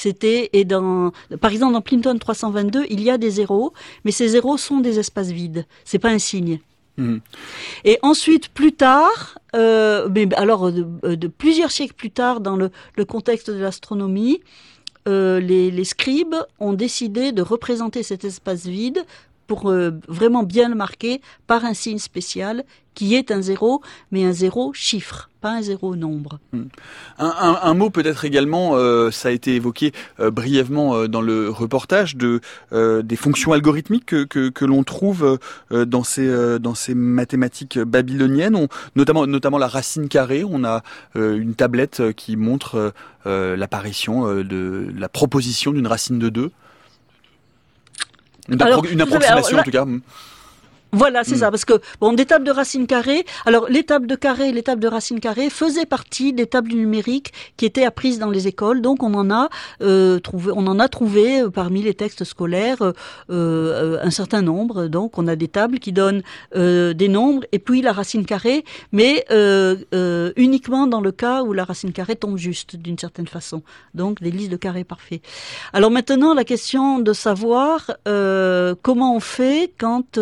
Par exemple, dans Plinton 322, il y a des zéros, mais ces zéros sont des espaces vides. C'est pas un signe. Et ensuite, plus tard, de plusieurs siècles plus tard, dans le contexte de l'astronomie, les scribes ont décidé de représenter cet espace vide pour vraiment bien le marquer par un signe spécial qui est un zéro, mais un zéro chiffre, pas un zéro nombre. Un mot peut-être également, ça a été évoqué brièvement dans le reportage, des fonctions algorithmiques que l'on trouve dans ces mathématiques babyloniennes, notamment la racine carrée. On a une tablette qui montre l'apparition de la proposition d'une racine de 2. Une approximation en tout cas. Voilà, c'est ça, parce que des tables de racines carrées. Alors les tables de carré, les tables de racines carrées faisaient partie des tables numériques qui étaient apprises dans les écoles. Donc on en a trouvé parmi les textes scolaires un certain nombre. Donc on a des tables qui donnent des nombres et puis la racine carrée, mais uniquement dans le cas où la racine carrée tombe juste d'une certaine façon. Donc des listes de carrés parfaits. Alors maintenant la question de savoir comment on fait quand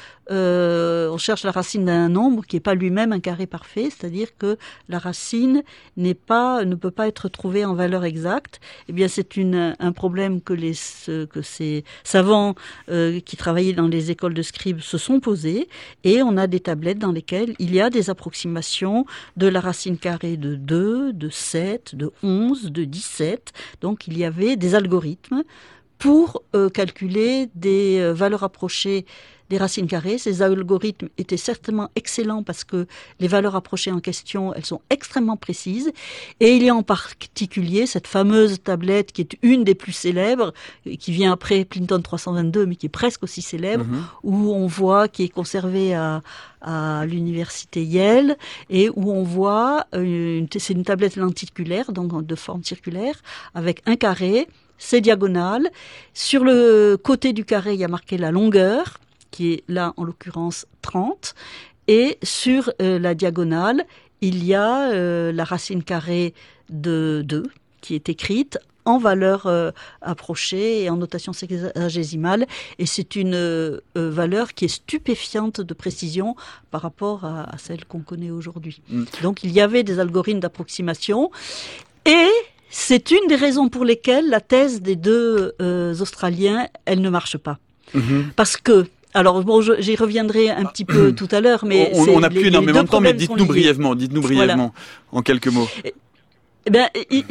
on cherche la racine d'un nombre qui n'est pas lui-même un carré parfait, c'est-à-dire que la racine ne peut pas être trouvée en valeur exacte. Eh bien, c'est un problème que ces savants qui travaillaient dans les écoles de scribes se sont posés, et on a des tablettes dans lesquelles il y a des approximations de la racine carrée de 2, de 7, de 11, de 17. Donc, il y avait des algorithmes pour calculer des valeurs approchées des racines carrées. Ces algorithmes étaient certainement excellents parce que les valeurs approchées en question, elles sont extrêmement précises. Et il y a en particulier cette fameuse tablette qui est une des plus célèbres, qui vient après Plinton 322, mais qui est presque aussi célèbre, où on voit, qui est conservée à l'université Yale, et où on voit, c'est une tablette lenticulaire, donc de forme circulaire, avec un carré, c'est diagonal. Sur le côté du carré, il y a marqué la longueur, qui est là en l'occurrence 30, et sur la diagonale, il y a la racine carrée de 2 qui est écrite en valeur approchée et en notation sexagésimale, et c'est une valeur qui est stupéfiante de précision par rapport à celle qu'on connaît aujourd'hui. Donc il y avait des algorithmes d'approximation, et c'est une des raisons pour lesquelles la thèse des deux Australiens, elle ne marche pas. Parce que, alors j'y reviendrai un petit peu tout à l'heure, mais on n'a plus énormément de temps, mais dites-nous brièvement, voilà. En quelques mots. Eh bien,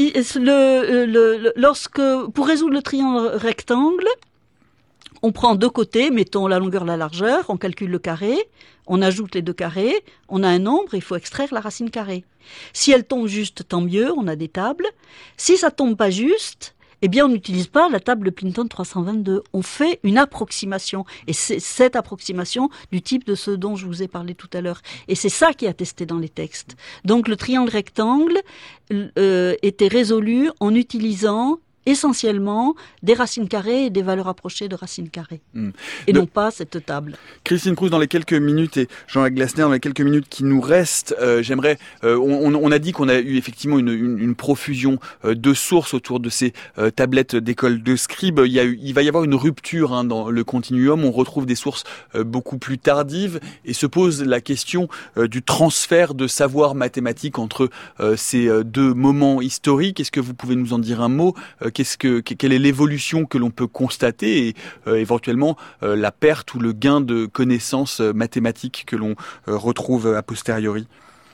pour résoudre le triangle rectangle, on prend deux côtés, mettons la longueur, la largeur, on calcule le carré, on ajoute les deux carrés, on a un nombre, il faut extraire la racine carrée. Si elle tombe juste, tant mieux, on a des tables. Si ça tombe pas juste, eh bien, on n'utilise pas la table de Plinton 322. On fait une approximation. Et c'est cette approximation du type de ce dont je vous ai parlé tout à l'heure. Et c'est ça qui est attesté dans les textes. Donc, le triangle rectangle était résolu en utilisant essentiellement des racines carrées et des valeurs approchées de racines carrées. Et non pas cette table. Christine Proust, dans les quelques minutes, et Jean-Jacques Glasner, dans les quelques minutes qui nous restent, j'aimerais, on a dit qu'on a eu effectivement une profusion de sources autour de ces tablettes d'école de scribe. Il va y avoir une rupture dans le continuum. On retrouve des sources beaucoup plus tardives et se pose la question du transfert de savoir mathématique entre ces deux moments historiques. Est-ce que vous pouvez nous en dire un mot ? Quelle est l'évolution que l'on peut constater et éventuellement la perte ou le gain de connaissances mathématiques que l'on retrouve a posteriori ?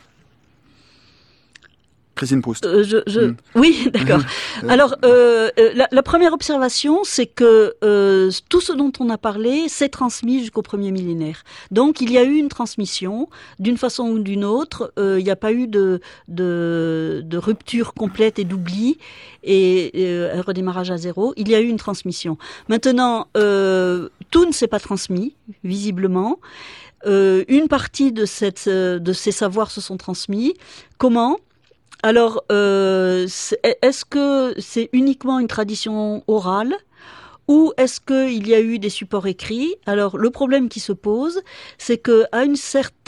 Christine Proust. Oui, d'accord. Alors, la première observation, c'est que tout ce dont on a parlé s'est transmis jusqu'au premier millénaire. Donc, il y a eu une transmission, d'une façon ou d'une autre. Il n'y a pas eu de rupture complète et d'oubli et un redémarrage à zéro. Il y a eu une transmission. Maintenant, tout ne s'est pas transmis, visiblement. Une partie de ces savoirs se sont transmis. Comment ? Alors, est-ce que c'est uniquement une tradition orale ou est-ce qu'il y a eu des supports écrits ? Alors, le problème qui se pose, c'est que à un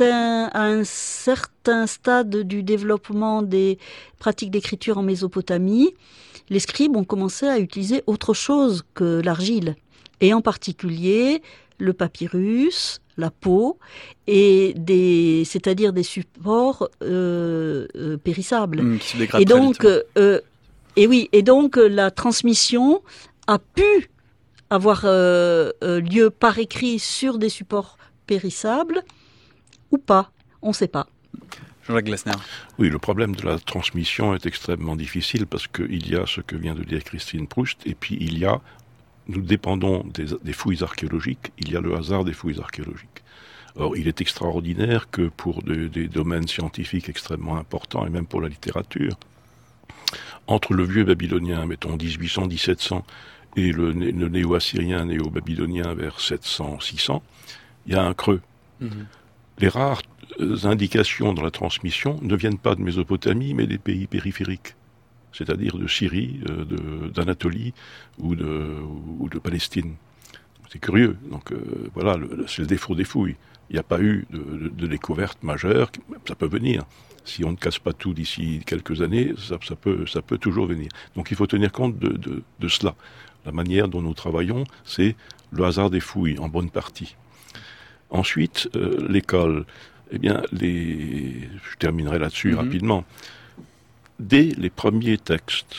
certain stade du développement des pratiques d'écriture en Mésopotamie, les scribes ont commencé à utiliser autre chose que l'argile, et en particulier le papyrus, la peau, et c'est-à-dire des supports périssables. Qui se dégradent très vite. Et donc la transmission a pu avoir lieu par écrit sur des supports périssables ou pas, on ne sait pas. Jean-Jacques Glasner. Oui, le problème de la transmission est extrêmement difficile parce qu'il y a ce que vient de dire Christine Proust, et puis nous dépendons des fouilles archéologiques, il y a le hasard des fouilles archéologiques. Or, il est extraordinaire que pour des domaines scientifiques extrêmement importants, et même pour la littérature, entre le vieux babylonien, mettons 1800-1700, et le néo-assyrien, néo-babylonien vers 700-600, il y a un creux. Les rares indications dans la transmission ne viennent pas de Mésopotamie, mais des pays périphériques. C'est-à-dire de Syrie, d'Anatolie ou de Palestine. C'est curieux. Donc voilà, c'est le défaut des fouilles. Il n'y a pas eu de découverte majeure. Ça peut venir. Si on ne casse pas tout d'ici quelques années, ça peut toujours venir. Donc il faut tenir compte de cela. La manière dont nous travaillons, c'est le hasard des fouilles, en bonne partie. Ensuite, l'école. Eh bien, je terminerai là-dessus rapidement. Dès les premiers textes,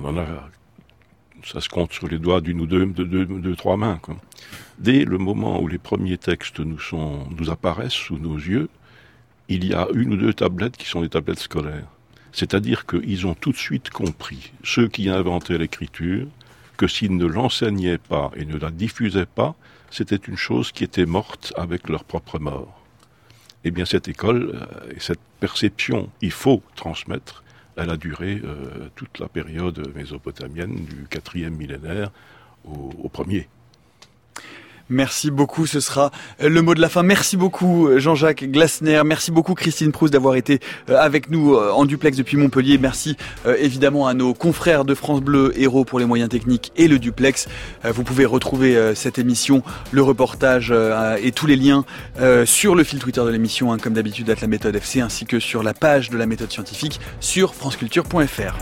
ça se compte sur les doigts d'une ou deux, trois mains, quoi. Dès le moment où les premiers textes nous apparaissent sous nos yeux, il y a une ou deux tablettes qui sont des tablettes scolaires. C'est-à-dire qu'ils ont tout de suite compris, ceux qui inventaient l'écriture, que s'ils ne l'enseignaient pas et ne la diffusaient pas, c'était une chose qui était morte avec leur propre mort. Eh bien, cette école, et cette perception, il faut transmettre. Elle a duré toute la période mésopotamienne, du 4e millénaire au 1er. Merci beaucoup, ce sera le mot de la fin. Merci beaucoup Jean-Jacques Glasner, merci beaucoup Christine Proust d'avoir été avec nous en duplex depuis Montpellier. Merci évidemment à nos confrères de France Bleu, Héros pour les moyens techniques et le duplex. Vous pouvez retrouver cette émission, le reportage et tous les liens sur le fil Twitter de l'émission, comme d'habitude @ la méthode FC, ainsi que sur la page de la méthode scientifique sur franceculture.fr.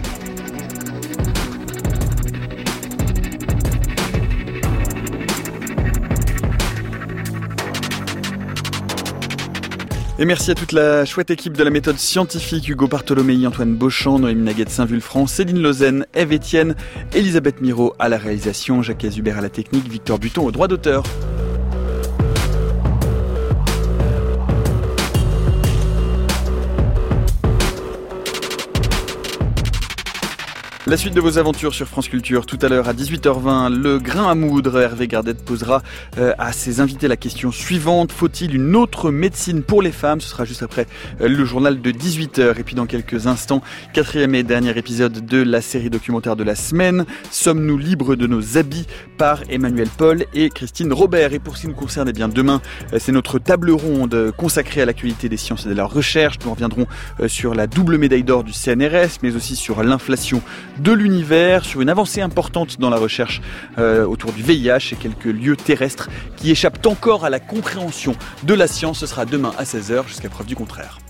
Et merci à toute la chouette équipe de la méthode scientifique, Hugo Bartholomei, Antoine Beauchamp, Noémie Naguet de Saint-Vulfranc, Céline Lausanne, Ève Etienne, Elisabeth Miro à la réalisation, Jacques Azubert à la technique, Victor Buton au droit d'auteur. La suite de vos aventures sur France Culture, tout à l'heure à 18h20, le grain à moudre. Hervé Gardette posera à ses invités la question suivante. Faut-il une autre médecine pour les femmes ? Ce sera juste après le journal de 18h. Et puis dans quelques instants, 4e et dernier épisode de la série documentaire de la semaine. Sommes-nous libres de nos habits ? Par Emmanuel Paul et Christine Robert. Et pour ce qui nous concerne, eh bien demain, c'est notre table ronde consacrée à l'actualité des sciences et de la recherche. Nous reviendrons sur la double médaille d'or du CNRS, mais aussi sur l'inflation de l'univers, sur une avancée importante dans la recherche autour du VIH et quelques lieux terrestres qui échappent encore à la compréhension de la science. Ce sera demain à 16h jusqu'à preuve du contraire.